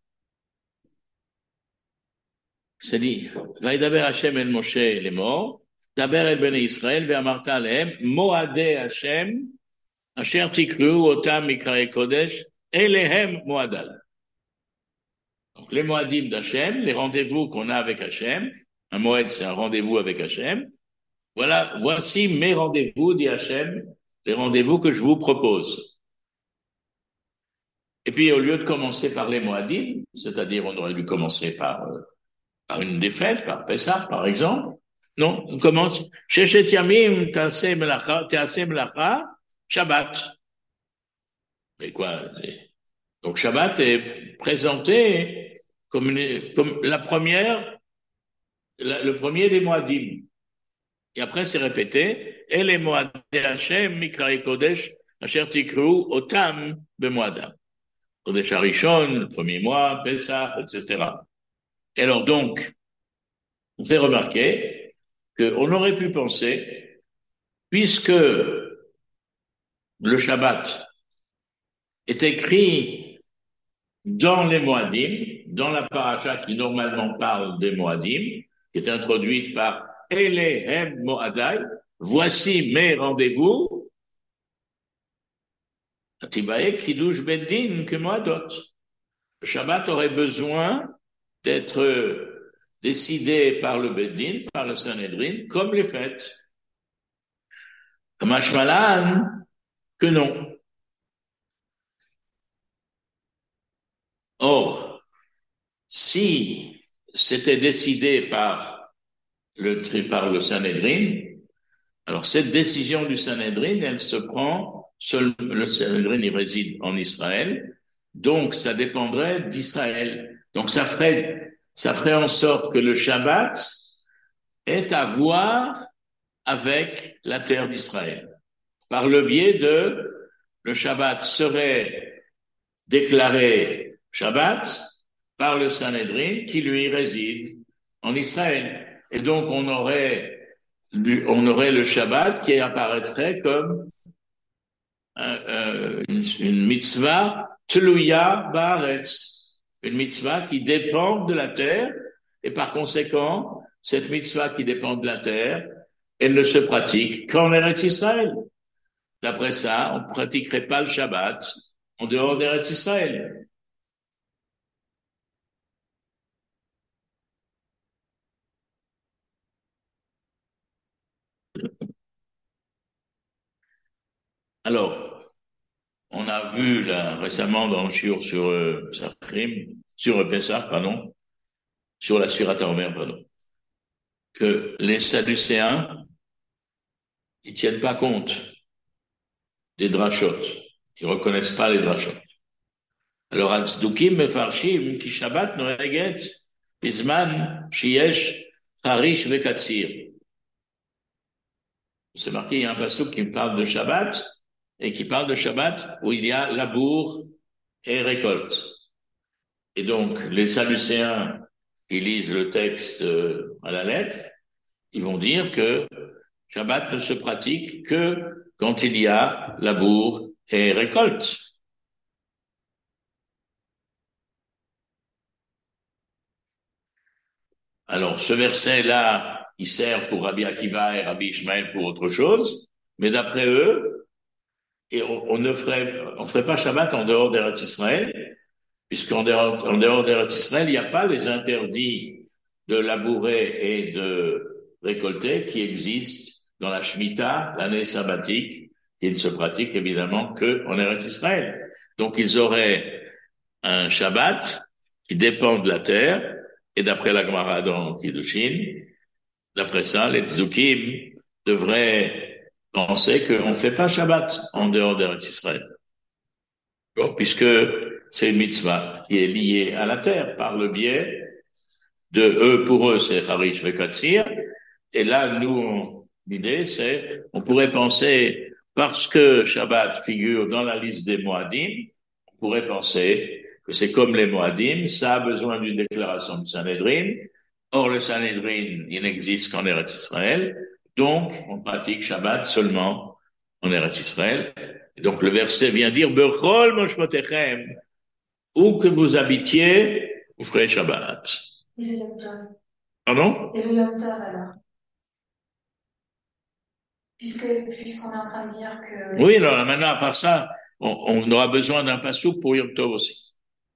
C'est dit, Vaïdaber Hashem el Moshe lemor, Daber el Bnei Israël ve'amarta alehem, Moadei Hashem, asher tikru otam mikrae kodesh, elehem moadal. Donc, les moadim d'Hachem, les rendez-vous qu'on a avec Hachem, un moed, c'est un rendez-vous avec Hachem. Voilà, voici mes rendez-vous, dit Hachem, les rendez-vous que je vous propose. Et puis, au lieu de commencer par les moadim, c'est-à-dire on aurait dû commencer par une défaite, par Pessah, par exemple. Non, on commence, Sheshet Yamim, Ta'aseh Melacha, Shabbat. Mais quoi? Donc, Shabbat est présenté comme la première, le premier des moadim. Et après, c'est répété, et les moadim Hashem, Mikrae Kodesh, Asher Tikru, Otam, Bemoadam. Kodesh Harishon, le premier mois, Pessah, etc. Et alors, donc, on fait remarquer qu'on aurait pu penser, puisque le Shabbat est écrit dans les Moadim, dans la paracha qui normalement parle des Moadim, qui est introduite par Elehem Moadai, voici mes rendez-vous, Atibae Kiddush Beddin que Moadot. Le Shabbat aurait besoin d'être décidé par le Beddin, par le Sanhedrin, comme les fêtes. Mashmalan, que non. Or, si c'était décidé par le Sanhedrin, alors cette décision du Sanhedrin, elle se prend, le Sanhedrin il réside en Israël, donc ça dépendrait d'Israël. Donc ça ferait en sorte que le Shabbat ait à voir avec la terre d'Israël. Par le biais le Shabbat serait déclaré Shabbat par le Sanhedrin qui lui réside en Israël. Et donc on aurait le Shabbat qui apparaîtrait comme une mitzvah tluya baaretz, une mitzvah qui dépend de la terre, et par conséquent, cette mitzvah qui dépend de la terre, elle ne se pratique qu'en Eretz Israël. D'après ça, on ne pratiquerait pas le Shabbat en dehors d'Eretz Israël. Alors, on a vu là, récemment dans le shiur sur Sachrim, sur Pessah, pardon, sur la Surat HaOmer, pardon, que les Sadducéens, ils tiennent pas compte des drachot. Ils reconnaissent pas les drachot. Alors, Hatzdukim mefarshim ki Shabbat noeget bizman sheyesh harish vekatsir. C'est marqué, il y a un passouk qui me parle de Shabbat et qui parle de Shabbat où il y a labour et récolte. Et donc, les Sadducéens qui lisent le texte à la lettre, ils vont dire que Shabbat ne se pratique que quand il y a labour et récolte. Alors, ce verset-là, il sert pour Rabbi Akiva et Rabbi Ishmael pour autre chose, mais d'après eux, et on ferait pas Shabbat en dehors d'Eretz Israël, puisqu'en dehors d'Eretz Israël, il n'y a pas les interdits de labourer et de récolter qui existent dans la Shemitah, l'année sabbatique, qui ne se pratique évidemment que en Eretz Israël. Donc ils auraient un Shabbat qui dépend de la terre, et d'après la Gemara dans Kiddushin, d'après ça, les Tzukim devraient penser qu'on ne fait pas Shabbat en dehors d'Eretz Israël. Bon, puisque c'est une mitzvah qui est liée à la terre par le biais de eux, pour eux, c'est Harish Vekatsir. Et là, nous, l'idée, c'est, on pourrait penser, parce que Shabbat figure dans la liste des Moadim, on pourrait penser que c'est comme les Moadim, ça a besoin d'une déclaration du Sanhedrin. Or, le Sanhedrin, il n'existe qu'en Eretz Israël. Donc, on pratique Shabbat seulement en Eretz Israël. Et donc, le verset vient dire, Bechol moshmotechem, où que vous habitiez, vous ferez Shabbat. Et le Yom Tov. Pardon? Et le Yom Tov, alors. Puisqu'on est en train de dire que... Oui, alors maintenant, à part ça, on aura besoin d'un passouk pour Yom Tov aussi.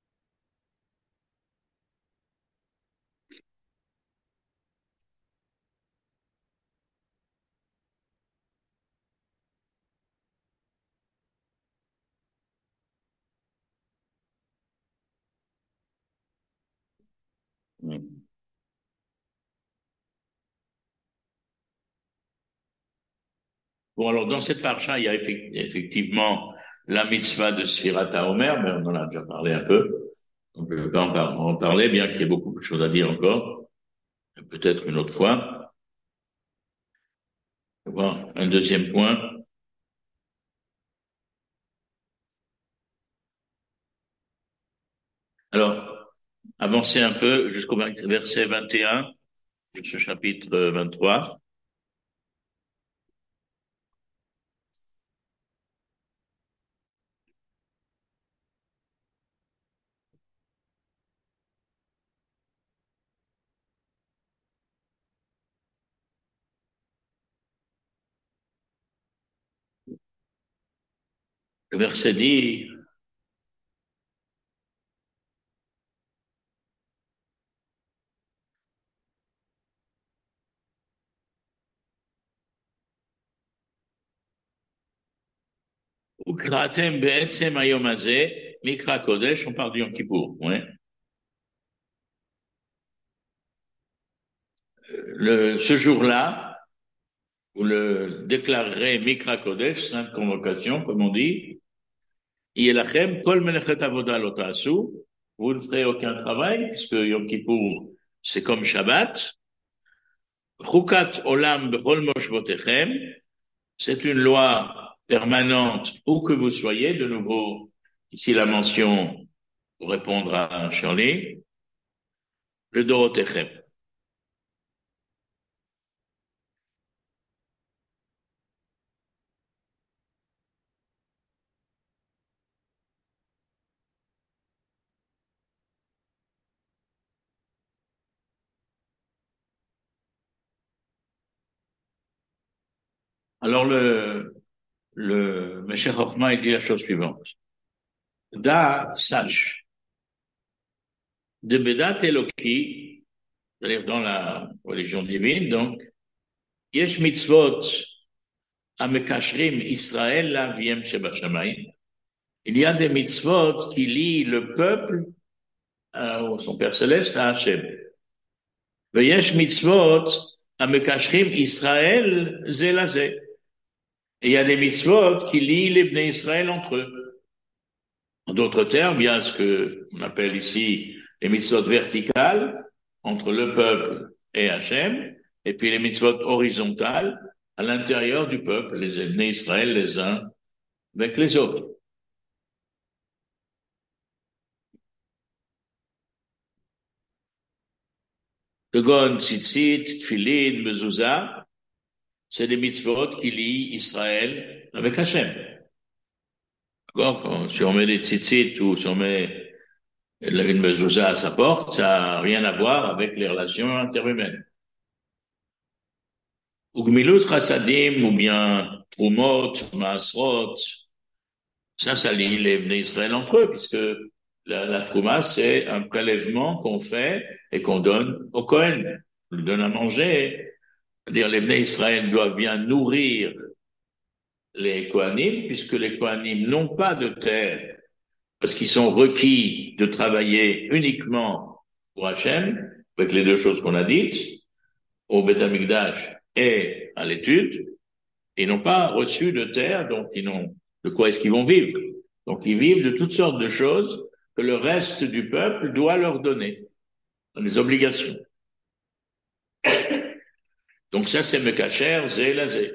Bon, alors dans cette parcha, il y a effectivement la mitzvah de Sfirat HaOmer, mais on en a déjà parlé un peu. Donc, je ne vais pas en parler, bien qu'il y ait beaucoup de choses à dire encore. Peut-être une autre fois. On va voir un deuxième point. Alors, avancez un peu jusqu'au verset 21 de ce chapitre 23. Le verset dit, Ukratem be'etzem hayom hazeh, mikra kodesh, on parle du Yom Kippour, ouais. Ce jour-là, vous le déclarerez Mikra Kodesh, sainte convocation, comme on dit, Yelachem, Kol Melechet Avoda lo ta'asu, vous ne ferez aucun travail, puisque Yom Kippour, c'est comme Shabbat. Chukat Olam Bechol Moshvotechem, c'est une loi permanente où que vous soyez, de nouveau, ici la mention, pour répondre à Shirley, le Dorotechem. Alors le Meshech Chochma, il dit la chose suivante. Da, sache, de Bedat Eloki, c'est-à-dire dans la religion divine, donc, Yesh mitzvot amekashrim Israël la viem shebashamayim. Il y a des mitzvot qui lient le peuple, son Père Céleste, à Hachem. Yesh mitzvot amekashrim Israël zelazé. Et il y a des mitzvot qui lient les Bnei Israël entre eux. En d'autres termes, il y a ce que on appelle ici les mitzvot verticales entre le peuple et Hachem, et puis les mitzvot horizontales à l'intérieur du peuple, les Bnei Israël les uns avec les autres. Kegon, tzitzit, tfilin, mezouza, c'est des mitzvot qui lient Israël avec Hachem. D'accord? Si on met des tzitzit ou si on met une mezouza à sa porte, ça n'a rien à voir avec les relations interhumaines. Ou gmilut chassadim, ou bien trumot, maasrot, ça lie les Bnei Israël entre eux, puisque la trouma, c'est un prélèvement qu'on fait et qu'on donne au Kohen. On lui donne à manger. C'est-à-dire, les Bnei Israël doivent bien nourrir les Kohanim, puisque les Kohanim n'ont pas de terre, parce qu'ils sont requis de travailler uniquement pour Hachem, avec les deux choses qu'on a dites, au Beth Amikdash et à l'étude. Ils n'ont pas reçu de terre, donc ils n'ont de quoi est-ce qu'ils vont vivre. Donc ils vivent de toutes sortes de choses que le reste du peuple doit leur donner, des obligations. Donc ça, c'est Mekacher, Zé, Lazé.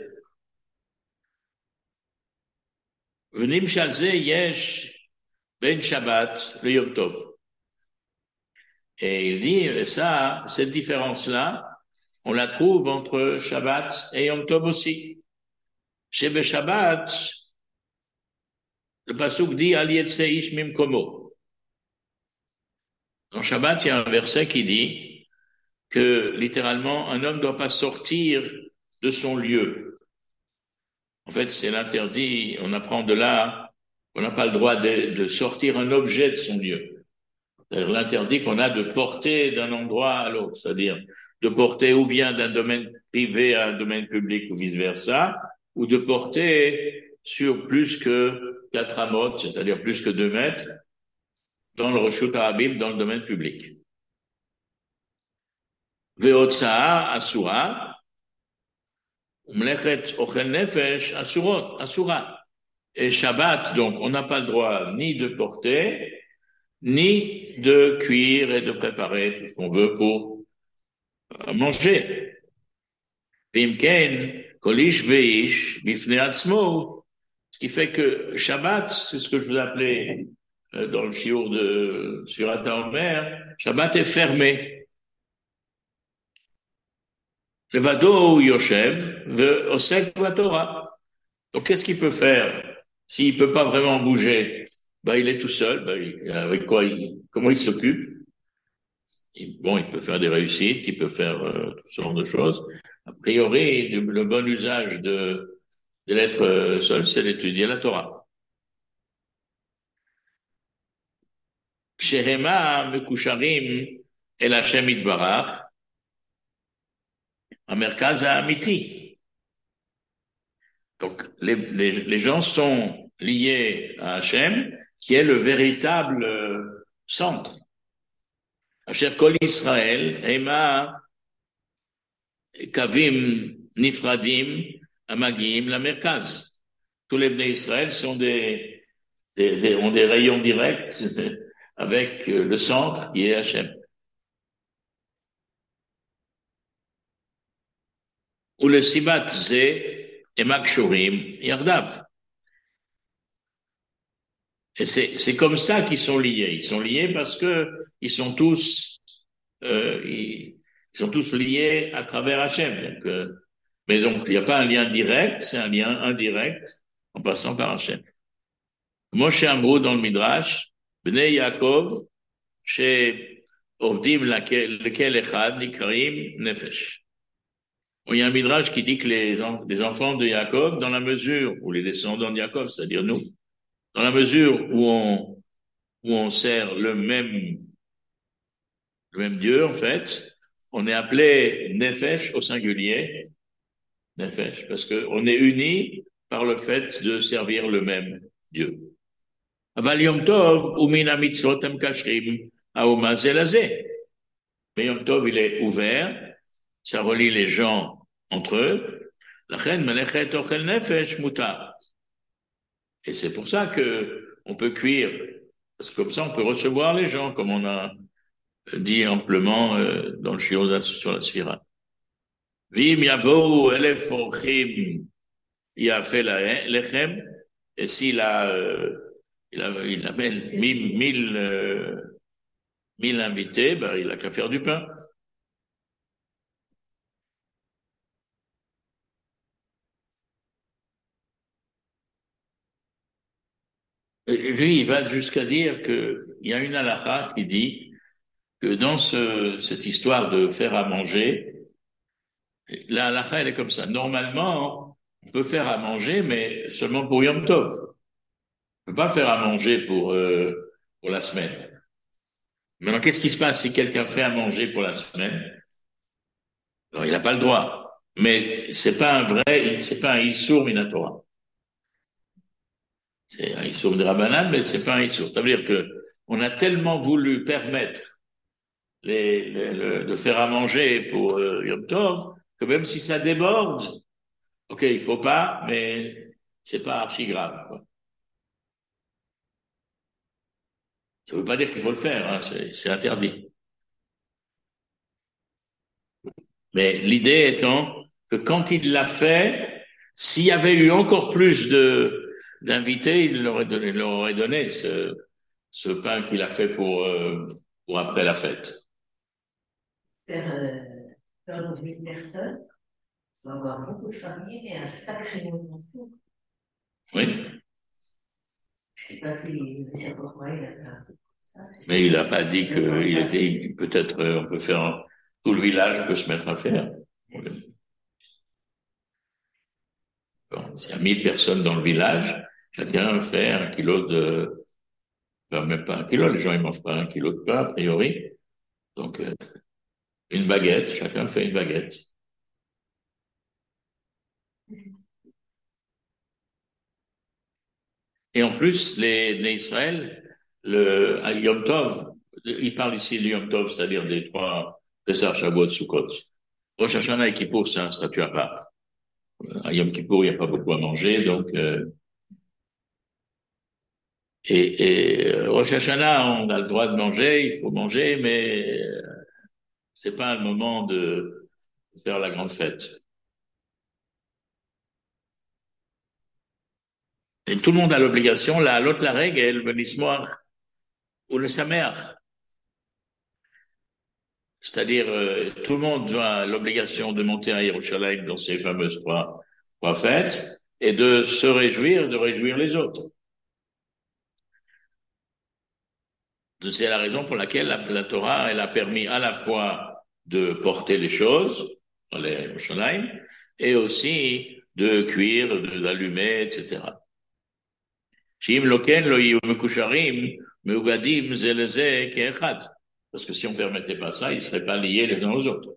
V'nim Shalzé, Yesh, Ben Shabbat, le Yom Tov. Et il dit, ça, cette différence-là, on la trouve entre Shabbat et Yom Tov aussi. Chez Shabbat, le pasuk dit, Al Yetse Ish Mimkomo. Dans Shabbat, il y a un verset qui dit que, littéralement, un homme ne doit pas sortir de son lieu. En fait, c'est l'interdit, on apprend de là, on n'a pas le droit de sortir un objet de son lieu. C'est-à-dire l'interdit qu'on a de porter d'un endroit à l'autre, c'est-à-dire de porter ou bien d'un domaine privé à un domaine public ou vice-versa, ou de porter sur plus que 4 amot, c'est-à-dire plus que 2 mètres, dans le Reshut HaRabim, dans le domaine public. Ve'otsa'a asura, umlechet ochel nefesh asura. Et Shabbat, donc, on n'a pas le droit ni de porter, ni de cuire et de préparer tout ce qu'on veut pour manger. Vimken, kolish veish, bifnei atzmo. Ce qui fait que Shabbat, c'est ce que je vous appelais dans le shiur de Surata Omer, Shabbat est fermé. Levado yoshev ve'osek Torah. Donc qu'est-ce qu'il peut faire? S'il peut pas vraiment bouger, il est tout seul, avec quoi comment il s'occupe? Bon, il peut faire des réussites, il peut faire toutes sortes de choses. A priori, le bon usage de l'être seul, c'est d'étudier la Torah. Shehema mekusharim el Hashem itbarach, amerkaz ha'amiti. Donc, les gens sont liés à Hashem, qui est le véritable centre. Asher kol Israël, Ema kavim nifradim amagim la merkaz. Tous les Bnei Israël sont ont des rayons directs avec le centre qui est Hachem. Ou le sibat zé emakshurim yardav. Et c'est comme ça qu'ils sont liés. Ils sont liés parce que ils sont tous liés à travers Hachem. Mais donc il n'y a pas un lien direct, c'est un lien indirect en passant par Hachem. Moshe Amrou dans le Midrash, Bnei Yaakov, chez Ovdim lequel echad nikraim nefesh. Il y a un Midrash qui dit que les enfants de Yaakov, dans la mesure, ou les descendants de Yaakov, c'est-à-dire nous, dans la mesure où on sert le même Dieu, en fait, on est appelé Nefesh au singulier, Nefesh, parce qu'on est unis par le fait de servir le même Dieu. Aval Yom Tov, umina mitzvot em kashrim, haoma zelazé. Mais Yom Tov, il est ouvert, ça relie les gens entre eux. Lachen melechet ochel nefesh mutar. Et c'est pour ça que on peut cuire, parce que comme ça on peut recevoir les gens, comme on a dit amplement dans le shiur sur la Sphira. Vim yavo elef orchim yafel lechem, et s'il il amène 1000 invités, il a qu'à faire du pain. Et lui, il va jusqu'à dire que il y a une halakha qui dit que dans cette histoire de faire à manger, la halakha, elle est comme ça. Normalement, on peut faire à manger, mais seulement pour Yom Tov. On peut pas faire à manger pour la semaine. Maintenant, qu'est-ce qui se passe si quelqu'un fait à manger pour la semaine? Alors, il n'a pas le droit. Mais c'est pas un Issour Minatora. C'est un Issour de Rabbanan, mais c'est pas un Issour. Ça veut dire que on a tellement voulu permettre de faire à manger pour Yom Tov, que même si ça déborde, Ok, il faut pas, mais c'est pas archi grave, quoi. Ça veut pas dire qu'il faut le faire, hein, c'est interdit. Mais l'idée étant que quand il l'a fait, s'il y avait eu encore plus d'invités, il leur aurait donné ce pain qu'il a fait pour après la fête. Faire dans une personne, on va avoir beaucoup de familles et un sacré moment de tout. Oui, Je sais pas si le chef pourquoi il a fait un truc comme ça. mais il n'a pas dit qu'il était, peut-être on peut faire, tout le village peut se mettre à faire. Bon, s'il y a 1000 personnes dans le village, chacun fait un kilo enfin, même pas un kilo, les gens ils mangent pas un kilo de pain a priori. Donc une baguette, chacun fait une baguette. Et en plus, les Israël, à Yom Tov, il parle ici de Yom Tov, c'est-à-dire des trois Pessah, Shavuot, Sukkot. Rosh Hashanah et Kippour, c'est un statut à part. À Yom Kippour, il n'y a pas beaucoup à manger, donc Rosh Hashanah, on a le droit de manger, il faut manger, mais c'est pas le moment de faire la grande fête. Et tout le monde a l'obligation, l'autre la règle est le bénissoir ou le sameach. C'est-à-dire, tout le monde a l'obligation de monter à Yerushalayim dans ces fameuses trois fêtes et de se réjouir, de réjouir les autres. C'est la raison pour laquelle la Torah, elle a permis à la fois de porter les choses dans les Yerushalayim et aussi de cuire, d'allumer, etc. Shim loken lo yiyu mekusharim meugadim ze leze ke'echad. Parce que si on permettait pas ça, ils seraient pas liés les uns aux autres.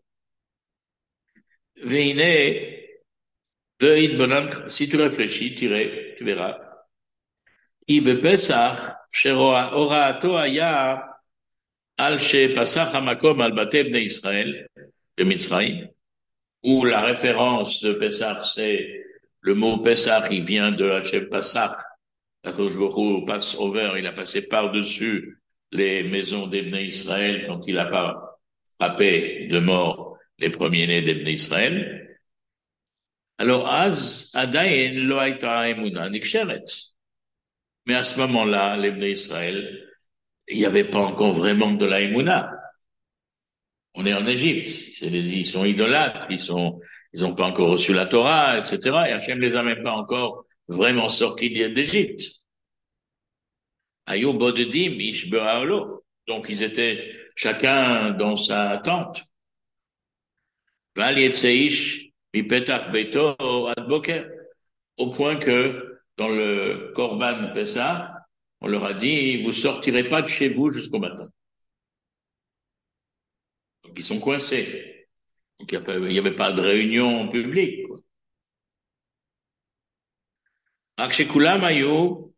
Veine, si tu réfléchis, tu verras. Ibe Pesach, Oraato Aya, Al She Pasach Hamakom Al Bate Bnei Israël, de Mitzrayim, où la référence de Pesach, c'est le mot Pesach, il vient de la Shem Pasach. Quand je vous passe over, il a passé par-dessus les maisons des Bnei Israël quand il a pas frappé de mort les premiers-nés des Bnei Israël. Alors, Az Adayin lo haïta emuna niksheret. Mais à ce moment-là, les Bnei Israël, il n'y avait pas encore vraiment de la emuna. On est en Égypte. Ils sont idolâtres. Ils ont pas encore reçu la Torah, etc. Et Hachem les a même pas encore vraiment sortis d'Égypte. Ayou bodedim ish be'aolo. Donc, ils étaient chacun dans sa tente. Val yetzeish mi petach beito ad boker. Au point que dans le Korban Pessah, on leur a dit, vous sortirez pas de chez vous jusqu'au matin. Donc ils sont coincés. Donc il y avait pas de réunion publique. Akshekulam ayu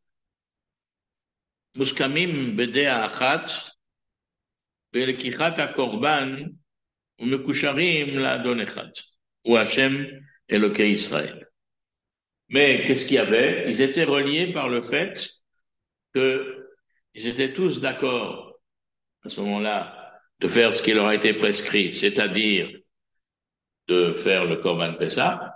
muskamim bedea achat belekichat hakorban umekusharim laadon echad ou Hashem Elokei Israël. Mais qu'est-ce qu'il y avait? Ils étaient reliés par le fait que ils étaient tous d'accord à ce moment-là de faire ce qui leur a été prescrit, c'est-à-dire de faire le Korban Pessah.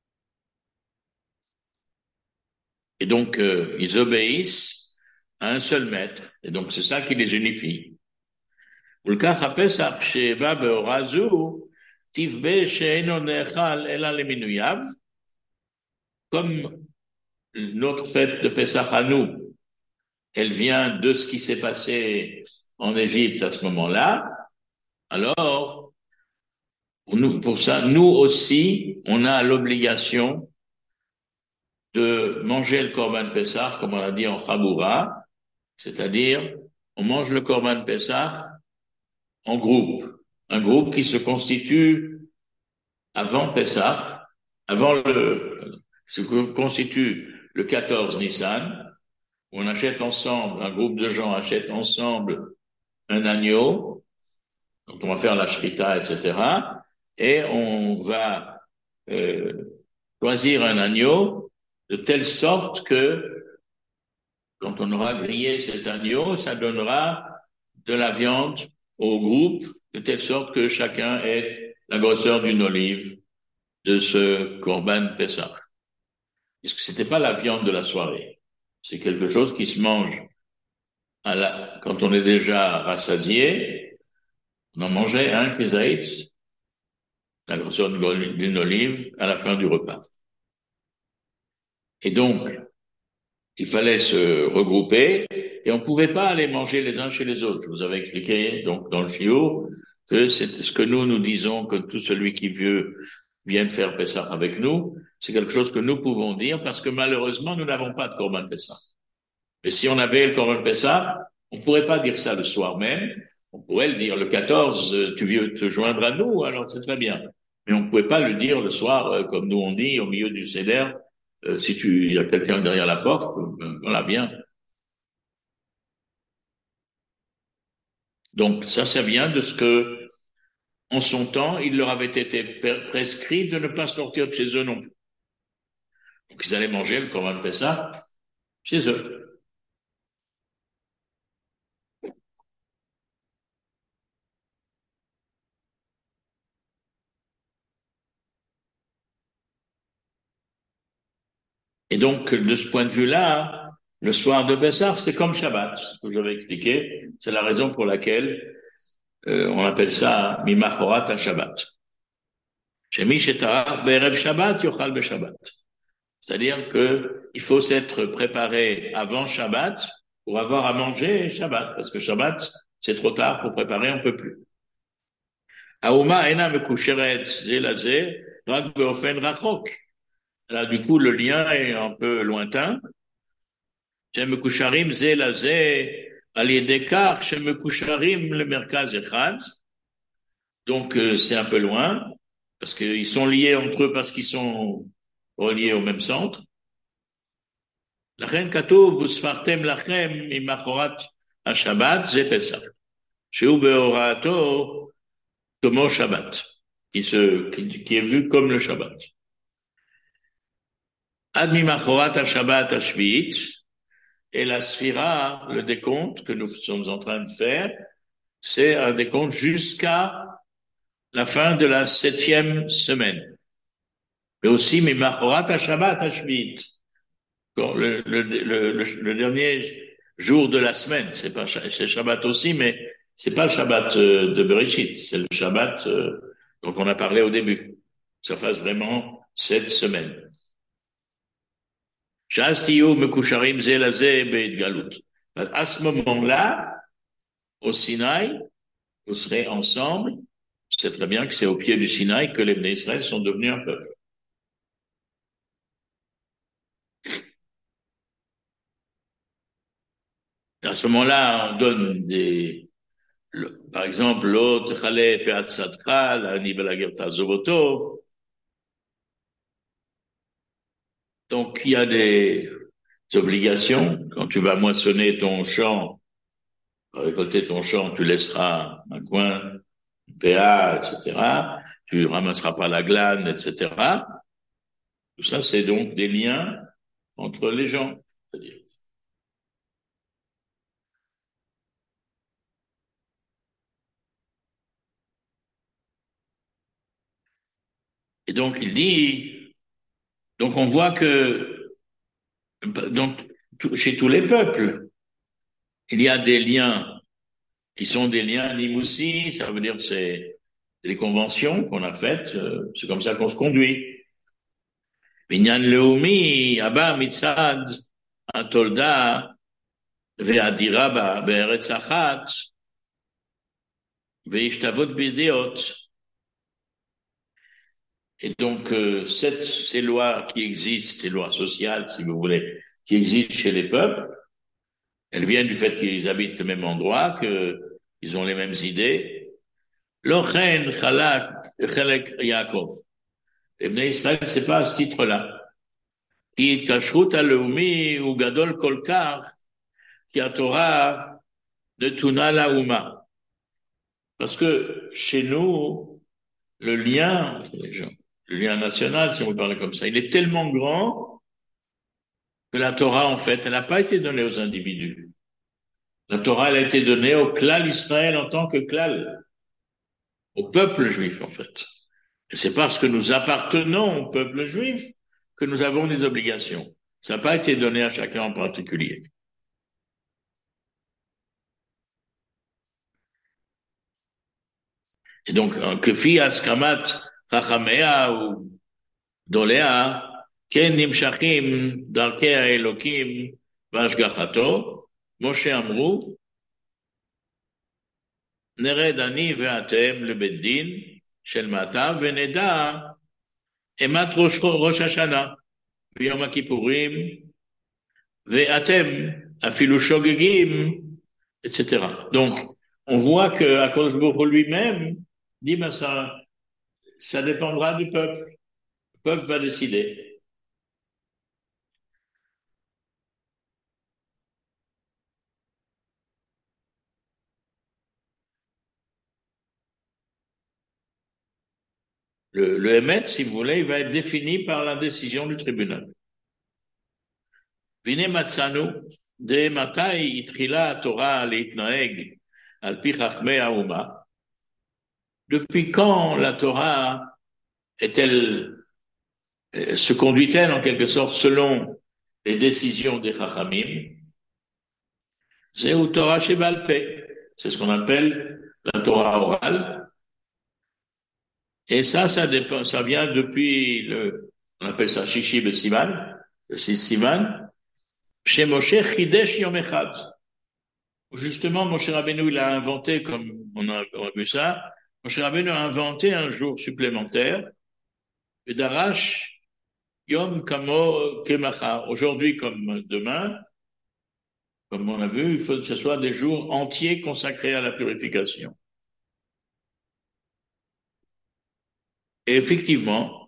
Et donc, ils obéissent à un seul maître. Et donc, c'est ça qui les unifie. ולקח הפסח שבא בהוראה זו, תבבה שאינו נאכל אלא למינוייו, comme notre fête de Pessah à nous, elle vient de ce qui s'est passé en Égypte à ce moment-là, alors, pour ça, nous aussi, on a l'obligation de manger le Korban Pessah, comme on a dit en Chaboura, c'est-à-dire, on mange le Korban Pessah en groupe. Un groupe qui se constitue avant Pessah, se constitue le 14 Nissan, où on achète ensemble, un groupe de gens achète ensemble un agneau, donc on va faire la shrita, etc. Et on va choisir un agneau de telle sorte que quand on aura grillé cet agneau, ça donnera de la viande au groupe, de telle sorte que chacun ait la grosseur d'une olive de ce Corban Pessah. Puisque c'était pas la viande de la soirée. C'est quelque chose qui se mange quand on est déjà rassasié. On en mangeait un kézaït, la grosseur d'une olive, à la fin du repas. Et donc, il fallait se regrouper et on ne pouvait pas aller manger les uns chez les autres. Je vous avais expliqué donc dans le shiur que c'est ce que nous disons, que tout celui qui veut vienne faire Pessah avec nous, c'est quelque chose que nous pouvons dire parce que malheureusement nous n'avons pas de Korban Pessah. Mais si on avait le Korban Pessah, on ne pourrait pas dire ça le soir même. On pourrait le dire le 14, tu viens te joindre à nous, alors c'est très bien. Mais on ne pouvait pas le dire le soir, comme nous on dit, au milieu du seder. Si il y a quelqu'un derrière la porte, voilà, bien. Donc ça vient de ce que, en son temps, il leur avait été prescrit de ne pas sortir de chez eux non plus. Donc ils allaient manger le Korban Pessah chez eux. Et donc, de ce point de vue-là, le soir de Pessah, c'est comme Shabbat, ce que j'avais expliqué. C'est la raison pour laquelle on appelle ça Mimachorat à Shabbat. Shemi shetarach be'erev Shabbat yochal be'Shabbat. C'est-à-dire que il faut s'être préparé avant Shabbat pour avoir à manger Shabbat, parce que Shabbat, c'est trop tard pour préparer, on peut plus. Aouma ena mekusheret zelazé rak be'ofen rachok. Là, du coup, le lien est un peu lointain. שמקושרים זה לזה על ידי כך שמקושרים למרכז אחד. Donc, c'est un peu loin, parce qu'ils sont liés entre eux, parce qu'ils sont reliés au même centre. לכן כתוב, וספרתם לכם ממחרת השבת, זה פסח. שהוא בהוראתו כמו שבת, qui est vu comme le Shabbat. עד ממחרת השבת השביעית, et la sphira, le décompte que nous sommes en train de faire, c'est un décompte jusqu'à la fin de la 7e semaine. Mais aussi, Mimachorat Shabbat Hashvit, le dernier jour de la semaine. C'est Shabbat aussi, mais c'est pas le Shabbat de Bereshit, c'est le Shabbat dont on a parlé au début. Ça fasse vraiment 7 semaines. À ce moment-là, au Sinaï, vous serez ensemble. C'est très bien que c'est au pied du Sinaï que les Bnei Israël sont devenus un peuple. À ce moment-là, on donne par exemple, l'autre Chale Peat Sadcha, la Nibelagerta Zovoto. Donc, il y a des obligations. Quand tu vas moissonner ton champ, récolter ton champ, tu laisseras un coin, un PA, etc. Tu ramasseras pas la glane, etc. Tout ça, c'est donc des liens entre les gens. C'est-à-dire. Et donc, il dit, donc on voit que donc, chez tous les peuples, il y a des liens qui sont des liens nimoussi, ça veut dire que c'est des conventions qu'on a faites, c'est comme ça qu'on se conduit. Binyan leumi, abba mitzad, atolda, ve'adira be'eretz achat, ve'ishtavot b'ideot. Et donc, ces lois qui existent, ces lois sociales, si vous voulez, qui existent chez les peuples, elles viennent du fait qu'ils habitent le même endroit, qu'ils ont les mêmes idées. Lochen chalek Yaakov. Les Bnei Israël, c'est pas à ce titre-là. Ki kashrut haleumi ou gadol kolkar, ki a Torah de tuna laouma. Parce que chez nous, le lien entre les gens, le lien national, si on veut parler comme ça, il est tellement grand que la Torah, en fait, elle n'a pas été donnée aux individus. La Torah, elle a été donnée au klal Israël en tant que klal, au peuple juif, en fait. Et c'est parce que nous appartenons au peuple juif que nous avons des obligations. Ça n'a pas été donné à chacun en particulier. Et donc, que fit askamat chachamea ou dolea, ken nimshachim darkei haelokim v'ashgachato, Moshe amru, נרד אני ואתם לבית דין של מעתה ונדע אימת ראש השנה ביום הכיפורים ואתם אפילו שוגגים, etc. Donc, on voit que Akadosh Baruch Hu lui-même dit, ben ça dépendra du peuple. Le peuple va décider. Le Hémet, si vous voulez, il va être défini par la décision du tribunal. והנה מצאנו דמתי התחילה התורה להתנהג על פי חכמי האומה. Depuis quand la Torah est-elle, se conduit-elle en quelque sorte selon les décisions des Chachamim? C'est au Torah Shebal Peh. C'est ce qu'on appelle la Torah orale. Et ça dépend, ça vient depuis on appelle ça Shishi Besiman, le 6 Siman, chez Moshe Chidesh Yom Echad. Justement, Moshe Rabbeinu, il a inventé, comme on a vu ça, Moshe Rabbeinu a inventé un jour supplémentaire, et d'Arash Yom Kamo Kemachar. Aujourd'hui comme demain, comme on a vu, il faut que ce soit des jours entiers consacrés à la purification. Et effectivement,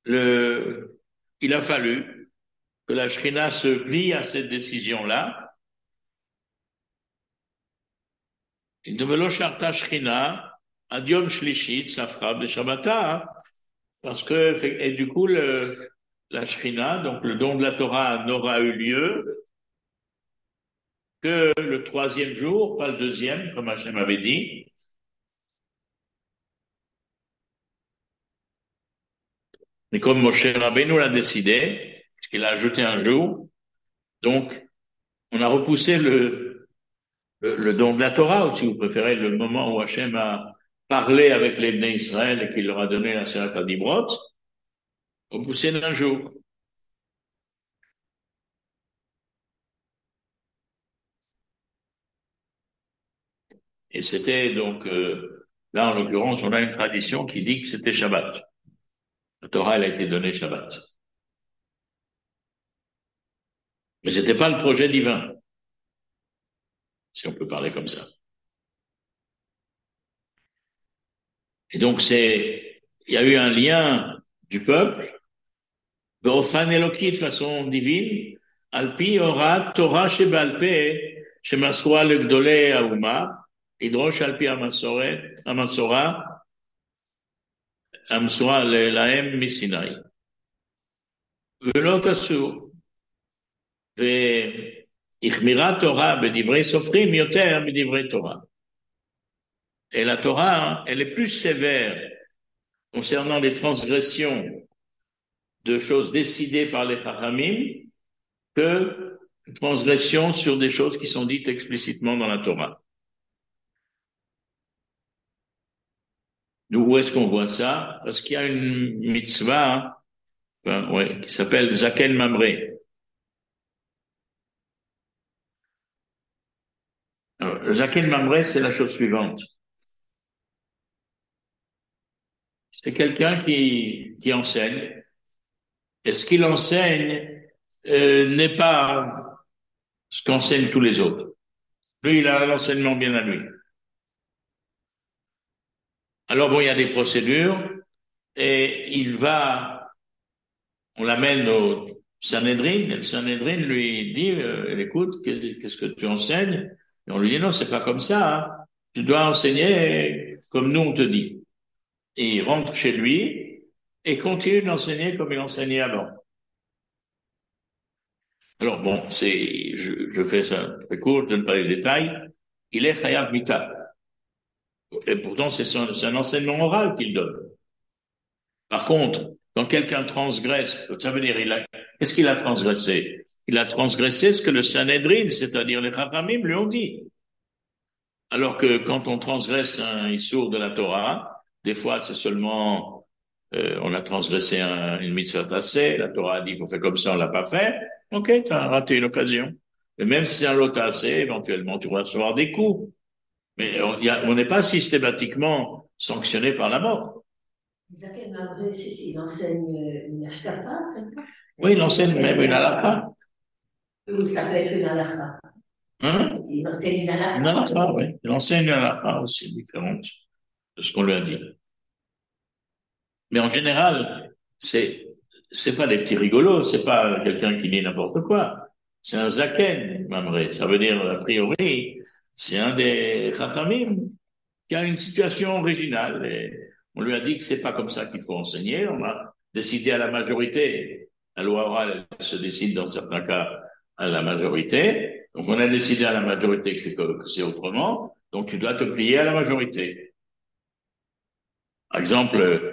il a fallu que la Shrina se plie à cette décision-là. Il ne veut Sharta Shrina, Adiom Shlishit, Safra de Shabbata, parce que, et du coup, la Shrina, donc le don de la Torah, n'aura eu lieu que le 3e jour, pas le 2e, comme Hachem avait dit. Mais comme Moshe Rabbeinu l'a décidé, puisqu'il a ajouté un jour, donc on a repoussé le don de la Torah, ou si vous préférez, le moment où Hachem a parlé avec les Bnei Israël et qu'il leur a donné la Serat HaDibrot, repoussé d'un jour. Et c'était donc, là en l'occurrence, on a une tradition qui dit que c'était Shabbat. La Torah, elle a été donnée Shabbat. Mais c'était pas le projet divin, si on peut parler comme ça. Et donc il y a eu un lien du peuple, Be'ofan Eloki, de façon divine, Alpi Orat Torah Shebalpe, Shemasroa le Gdolei Hauma, Hidrosh Alpi Amasora, Amsora Lahem Misinai. ולא תעשו, והחמירה תורה בדברי סופרים יותר מדברי תורה. Et la Torah, elle est plus sévère concernant les transgressions de choses décidées par les Chachamim que transgressions sur des choses qui sont dites explicitement dans la Torah. Où est-ce qu'on voit ça? Parce qu'il y a une mitzvah qui s'appelle Zaken Mamre. Alors, le Zaken Mamre, c'est la chose suivante. C'est quelqu'un qui enseigne. Et ce qu'il enseigne n'est pas ce qu'enseignent tous les autres. Lui, il a l'enseignement bien à lui. Alors bon, il y a des procédures et on l'amène au Sanhedrin, et le Sanhedrin lui dit, écoute, qu'est-ce que tu enseignes? Et on lui dit, non, c'est pas comme ça, hein. Tu dois enseigner comme nous on te dit. Et il rentre chez lui, et continue d'enseigner comme il enseignait avant. Alors bon, je fais ça très court, je donne pas les détails. Il est Chayav Mita. Et pourtant, c'est un enseignement oral qu'il donne. Par contre, quand quelqu'un transgresse, ça veut dire, qu'est-ce qu'il a transgressé? Il a transgressé ce que le Sanhedrin, c'est-à-dire les Chachamim, lui ont dit. Alors que quand on transgresse un issour de la Torah, des fois c'est seulement on a transgressé une mitzvah tassée, la Torah a dit il faut faire comme ça, on l'a pas fait. Ok, tu as raté une occasion. Et même si c'est un lot tassé, éventuellement tu vas recevoir des coups. Mais on n'est pas systématiquement sanctionné par la mort. Zaken Mamre, il enseigne une ashkafa, c'est ça? Oui, il enseigne même une halakha. Ou ça peut être une halakha. Hein? Il enseigne une Une halakha. halakha, oui. Il enseigne une halakha aussi différente de ce qu'on lui a dit. Mais en général, c'est pas des petits rigolos, c'est pas quelqu'un qui dit n'importe quoi. C'est un zaken, Mamre. Ça veut dire, a priori, c'est un des chachamim qui a une situation originale. Et on lui a dit que c'est pas comme ça qu'il faut enseigner. On a décidé à la majorité. La loi orale elle se décide dans certains cas à la majorité. Donc on a décidé à la majorité que c'est autrement. Donc tu dois te plier à la majorité. Par exemple,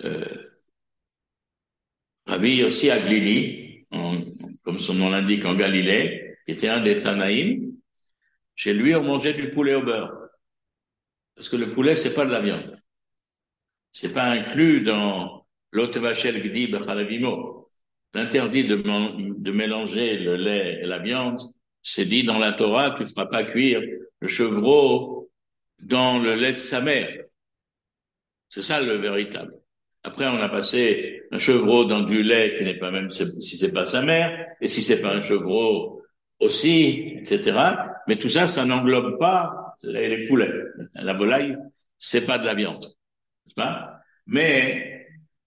Rabbi Yossi Aglili, comme son nom l'indique en Galilée, qui était un des Tanaïm, chez lui on mangeait du poulet au beurre. Parce que le poulet c'est pas de la viande. C'est pas inclus dans l'Otevachel Gdib Chalavimo. L'interdit de mélanger le lait et la viande, c'est dit dans la Torah, tu feras pas cuire le chevreau dans le lait de sa mère. C'est ça le véritable. Après, on a passé un chevreau dans du lait qui n'est pas même si c'est pas sa mère, et si c'est pas un chevreau aussi, etc. Mais tout ça, ça n'englobe pas les poulets. La volaille, c'est pas de la viande, n'est-ce pas? Mais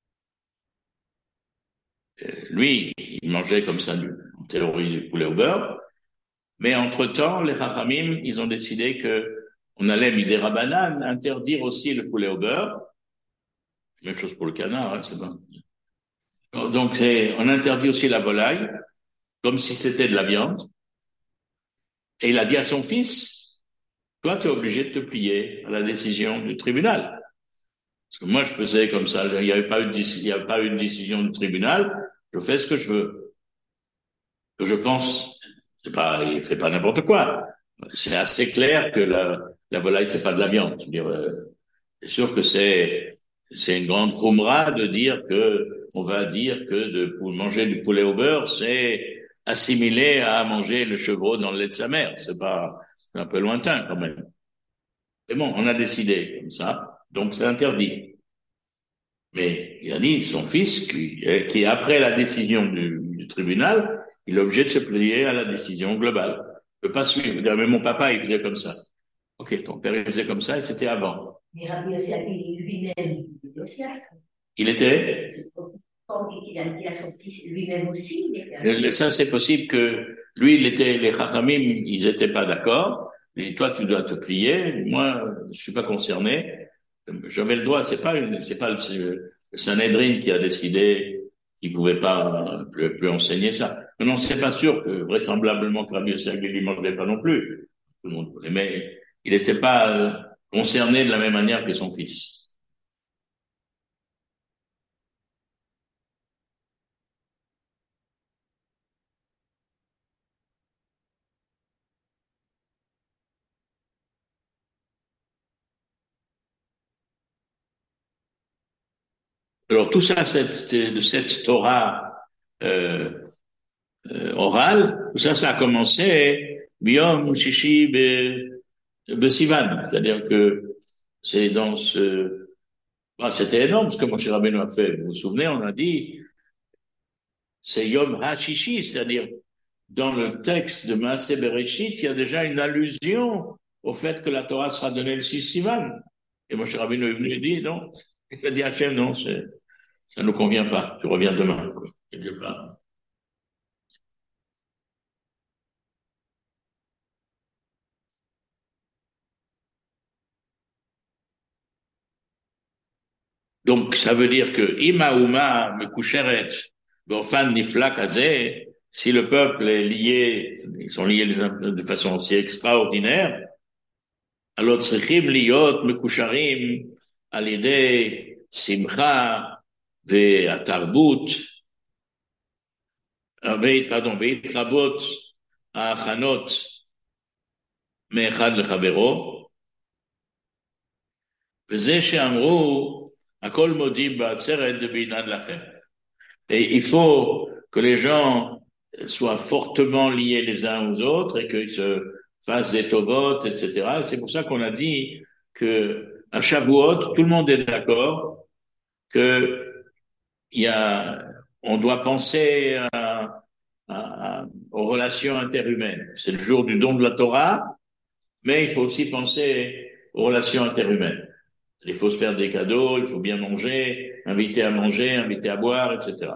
lui, il mangeait comme ça, en théorie, du poulet au beurre. Mais entre-temps, les Chachamim, ils ont décidé que on allait, midé rabanan, interdire aussi le poulet au beurre. Même chose pour le canard, hein, c'est bon. Donc, on interdit aussi la volaille, comme si c'était de la viande. Et il a dit à son fils, toi, tu es obligé de te plier à la décision du tribunal. Parce que moi, je faisais comme ça. Il n'y avait pas eu de décision du tribunal. Je fais ce que je veux. Que je pense. Il fait pas n'importe quoi. C'est assez clair que la volaille, c'est pas de la viande. Je veux dire, c'est sûr que c'est une grande khumra de dire que, on va dire que pour manger du poulet au beurre, c'est assimilé à manger le chevreau dans le lait de sa mère. C'est un peu lointain quand même. Mais bon, on a décidé comme ça, donc c'est interdit. Mais il a dit, son fils, qui après la décision du tribunal, il est obligé de se plier à la décision globale. Il peut pas suivre. Mais mon papa, il faisait comme ça. Ok, ton père, il faisait comme ça et c'était avant. Mais Rabbi Yossi lui-même, il était aussi astre. Il était? Comme il a dit à son fils lui-même aussi, il était Ça, c'est possible que lui, les Chachamim, ils étaient pas d'accord. Il dit, toi, tu dois te plier. Moi, je suis pas concerné. J'avais le droit. C'est pas le Sanhedrin qui a décidé qu'il pouvait pas plus enseigner ça. Mais non, c'est pas sûr que vraisemblablement que Rabbi Yossi lui mangerait pas non plus. Tout le monde voulait. Mais il n'était pas concerné de la même manière que son fils. Alors tout ça, de cette Torah euh, orale, tout ça, ça a commencé Biyom Shishi Sivan, c'est-à-dire que c'est dans c'était énorme ce que Moshe Rabbeinu a fait. Vous vous souvenez, on a dit c'est Yom HaShishi, c'est-à-dire dans le texte de Maaseh Bereshit, il y a déjà une allusion au fait que la Torah sera donnée le 6 Sivan. Et Moshe Rabbeinu est venu et dit non, il a dit Hachem non, ça ne nous convient pas, tu reviens demain, quoi. Quelque part. Donc, ça veut dire que Ima Uma Mekusheret, Borfan Nifla Kazé, si le peuple est lié, ils sont liés les uns de façon aussi extraordinaire, alors Tzrichim Liot Mekusharim, על ידי שמחה והתרבות, והתרבות ההכנות מאחד לחברו, וזה שאמרו, הכל מודים בעצרת דבעינן לכם. Et il faut que les gens soient fortement liés les uns aux autres et qu'ils se fassent des tovot, etc. Et c'est pour ça qu'on a dit que à Shavuot, tout le monde est d'accord que on doit penser aux relations interhumaines. C'est le jour du don de la Torah, mais il faut aussi penser aux relations interhumaines. Il faut se faire des cadeaux, il faut bien manger, inviter à manger, inviter à boire, etc.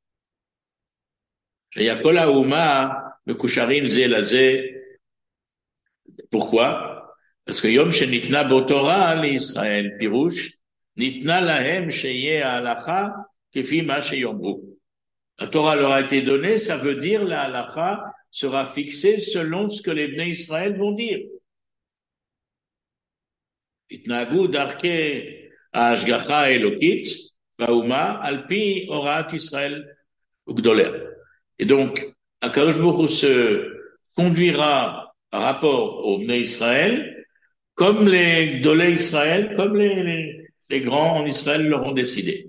Pourquoi? Parce que Yom Shenitna Botora l'Israël Pirouche, Nitna lahem sheye halacha kefi ma sheyomru. La Torah leur a été donnée, ça veut dire la halacha sera fixée selon ce que les Bnei Israël vont dire. Itnagu darke ha'ashgacha elokit ba'uma alpi orat Israël ugdoler. Et donc, Akadosh Baruch Hu se conduira par rapport aux Bnei Israël comme les Gdolei Israël, comme les grands en Israël leur ont décidé.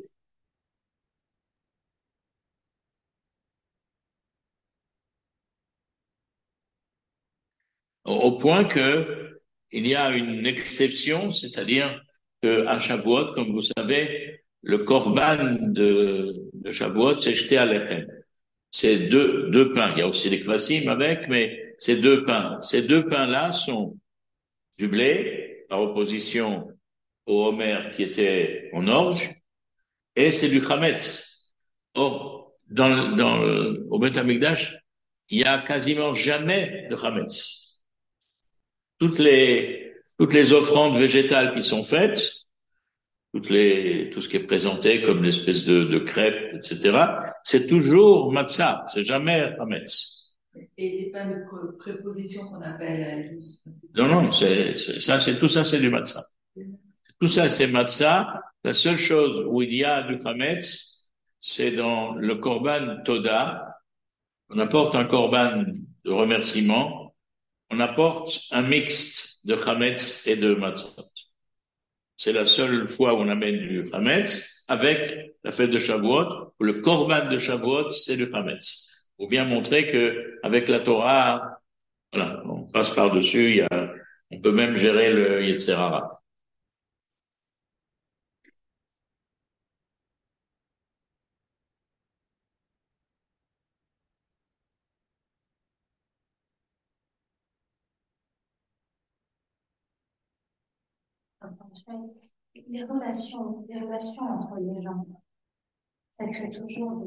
Au point que il y a une exception, c'est-à-dire que à Shavuot, comme vous savez, le korban de Shavuot, c'est jeté à l'Echem. C'est deux pains. Il y a aussi des kvassim avec, mais c'est deux pains. Ces deux pains-là sont du blé, par opposition au homer qui était en orge, et c'est du chametz. Or, au Beth Amikdash, il y a quasiment jamais de chametz. Toutes les offrandes végétales qui sont faites, tout ce qui est présenté comme l'espèce de crêpe, etc., c'est toujours matzah, c'est jamais chametz. Et pas de préposition qu'on appelle. Non, tout ça, c'est du matzah. Tout ça, c'est matzah. La seule chose où il y a du chametz, c'est dans le korban toda. On apporte un korban de remerciement. On apporte un mixte de chametz et de matzah. C'est la seule fois où on amène du chametz avec la fête de Shavuot, où le korban de Shavuot, c'est du chametz. Pour bien montrer que avec la Torah, voilà, on passe par-dessus, on peut même gérer le Yetzer Hara. Les relations entre les gens, ça crée toujours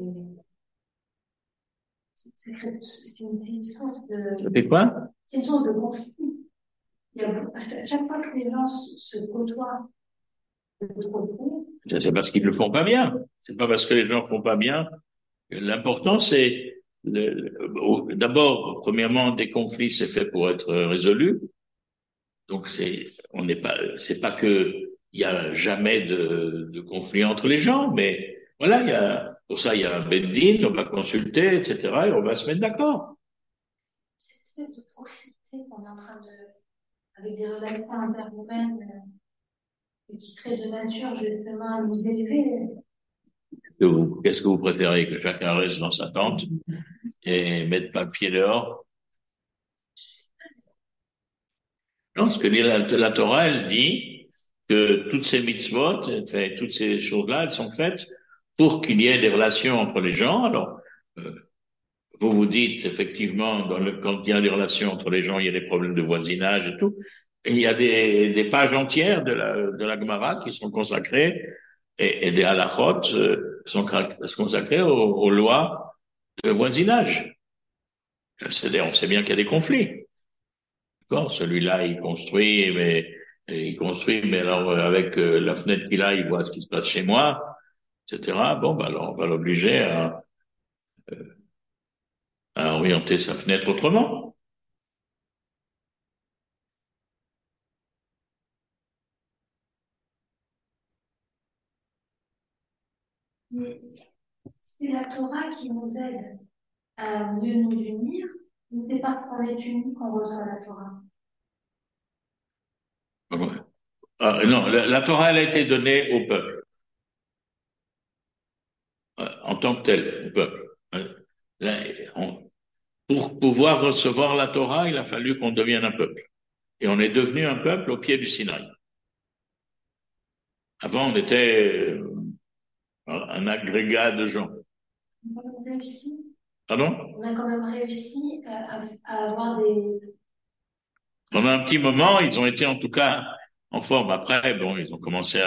c'est une source de. Ça fait quoi? C'est une source de conflit. À chaque fois que les gens se côtoient de trop, C'est parce qu'ils le font pas bien. C'est pas parce que les gens font pas bien. L'important, c'est d'abord, premièrement, des conflits, c'est fait pour être résolu. Donc c'est pas que il y a jamais de conflit entre les gens, mais voilà, pour ça, il y a un beddin, on va consulter, etc., et on va se mettre d'accord. cette espèce de proximité qu'on est en train avec des relations interhumaines qui seraient de nature justement à nous élever. Qu'est-ce que vous préférez? Que chacun reste dans sa tente et mette pas le pied dehors? Non, ce que dit la Torah, elle dit que toutes ces mitzvot, enfin, toutes ces choses-là, elles sont faites pour qu'il y ait des relations entre les gens. Alors, vous dites effectivement, quand il y a des relations entre les gens, il y a des problèmes de voisinage et tout. Et il y a des pages entières de la Gemara qui sont consacrées et des halachot sont consacrées aux lois de voisinage. C'est-à-dire, on sait bien qu'il y a des conflits. D'accord, celui-là, il construit, mais Et il construit, mais alors avec la fenêtre qu'il a, il voit ce qui se passe chez moi, etc. Bon, bah alors on va l'obliger à orienter sa fenêtre autrement. Mais c'est la Torah qui nous aide à mieux nous unir, ou c'est parce qu'on est unis qu'on reçoit la Torah? Ouais. Ah, non, la Torah, elle a été donnée au peuple, en tant que tel, au peuple. Là, pour pouvoir recevoir la Torah, il a fallu qu'on devienne un peuple. Et on est devenu un peuple au pied du Sinaï. Avant, on était un agrégat de gens. On a quand même réussi, Pardon? on a quand même réussi à avoir des... Pendant un petit moment, ils ont été en tout cas en forme. Après, bon, ils ont commencé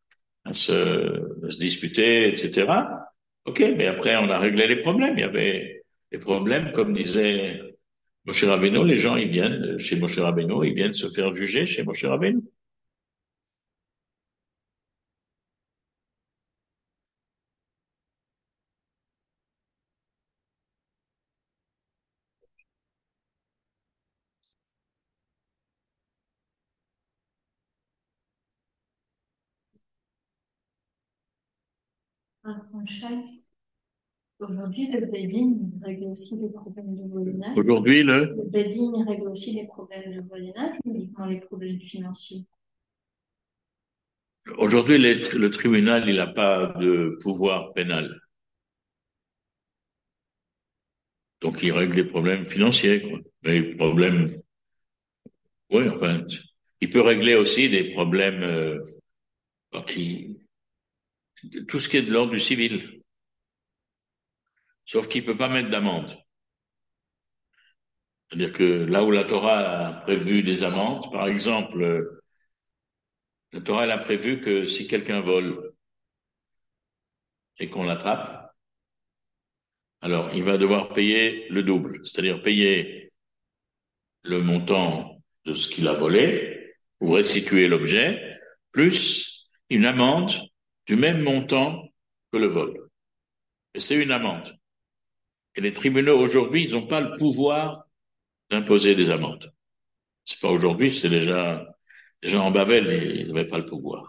à se disputer, etc. OK, mais après, on a réglé les problèmes. Il y avait des problèmes, comme disait Moshe Rabbeinu, les gens, ils viennent chez Moshe Rabbeinu, ils viennent se faire juger chez Moshe Rabbeinu. Un franchise. Aujourd'hui, le bedding règle aussi les problèmes de voisinage. Aujourd'hui, Le bedding règle aussi les problèmes de voisinage, ou uniquement les problèmes financiers. aujourd'hui, le tribunal, il n'a pas de pouvoir pénal. Donc, il règle des problèmes financiers, quoi. Les problèmes, oui, enfin, il peut régler aussi des problèmes qui, tout ce qui est de l'ordre du civil. Sauf qu'il peut pas mettre d'amende. C'est-à-dire que là où la Torah a prévu des amendes, par exemple, la Torah elle a prévu que si quelqu'un vole et qu'on l'attrape, alors il va devoir payer le double, c'est-à-dire payer le montant de ce qu'il a volé ou restituer l'objet, plus une amende du même montant que le vol. Et c'est une amende. Et les tribunaux aujourd'hui, ils n'ont pas le pouvoir d'imposer des amendes. C'est pas aujourd'hui, c'est déjà en Babel, ils n'avaient pas le pouvoir.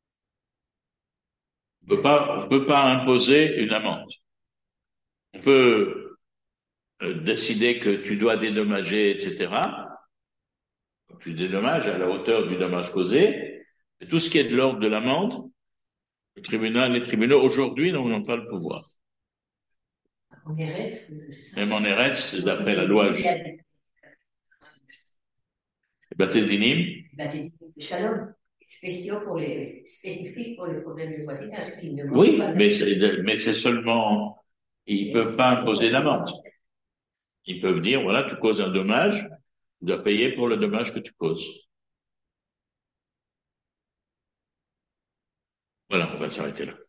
On peut pas imposer une amende. On peut décider que tu dois dédommager, etc. Tu dédommages à la hauteur du dommage causé. Et tout ce qui est de l'ordre de l'amende, les tribunaux aujourd'hui n'ont pas le pouvoir. En Eretz, Même en Eretz, d'après la loi Batédinim, Shalom, spéciaux pour spécifiques pour les problèmes de voisinage. oui, mais c'est seulement, ils peuvent pas imposer d'amende. Ils peuvent dire, voilà, tu causes un dommage, tu dois payer pour le dommage que tu causes. Voilà, on va s'arrêter là.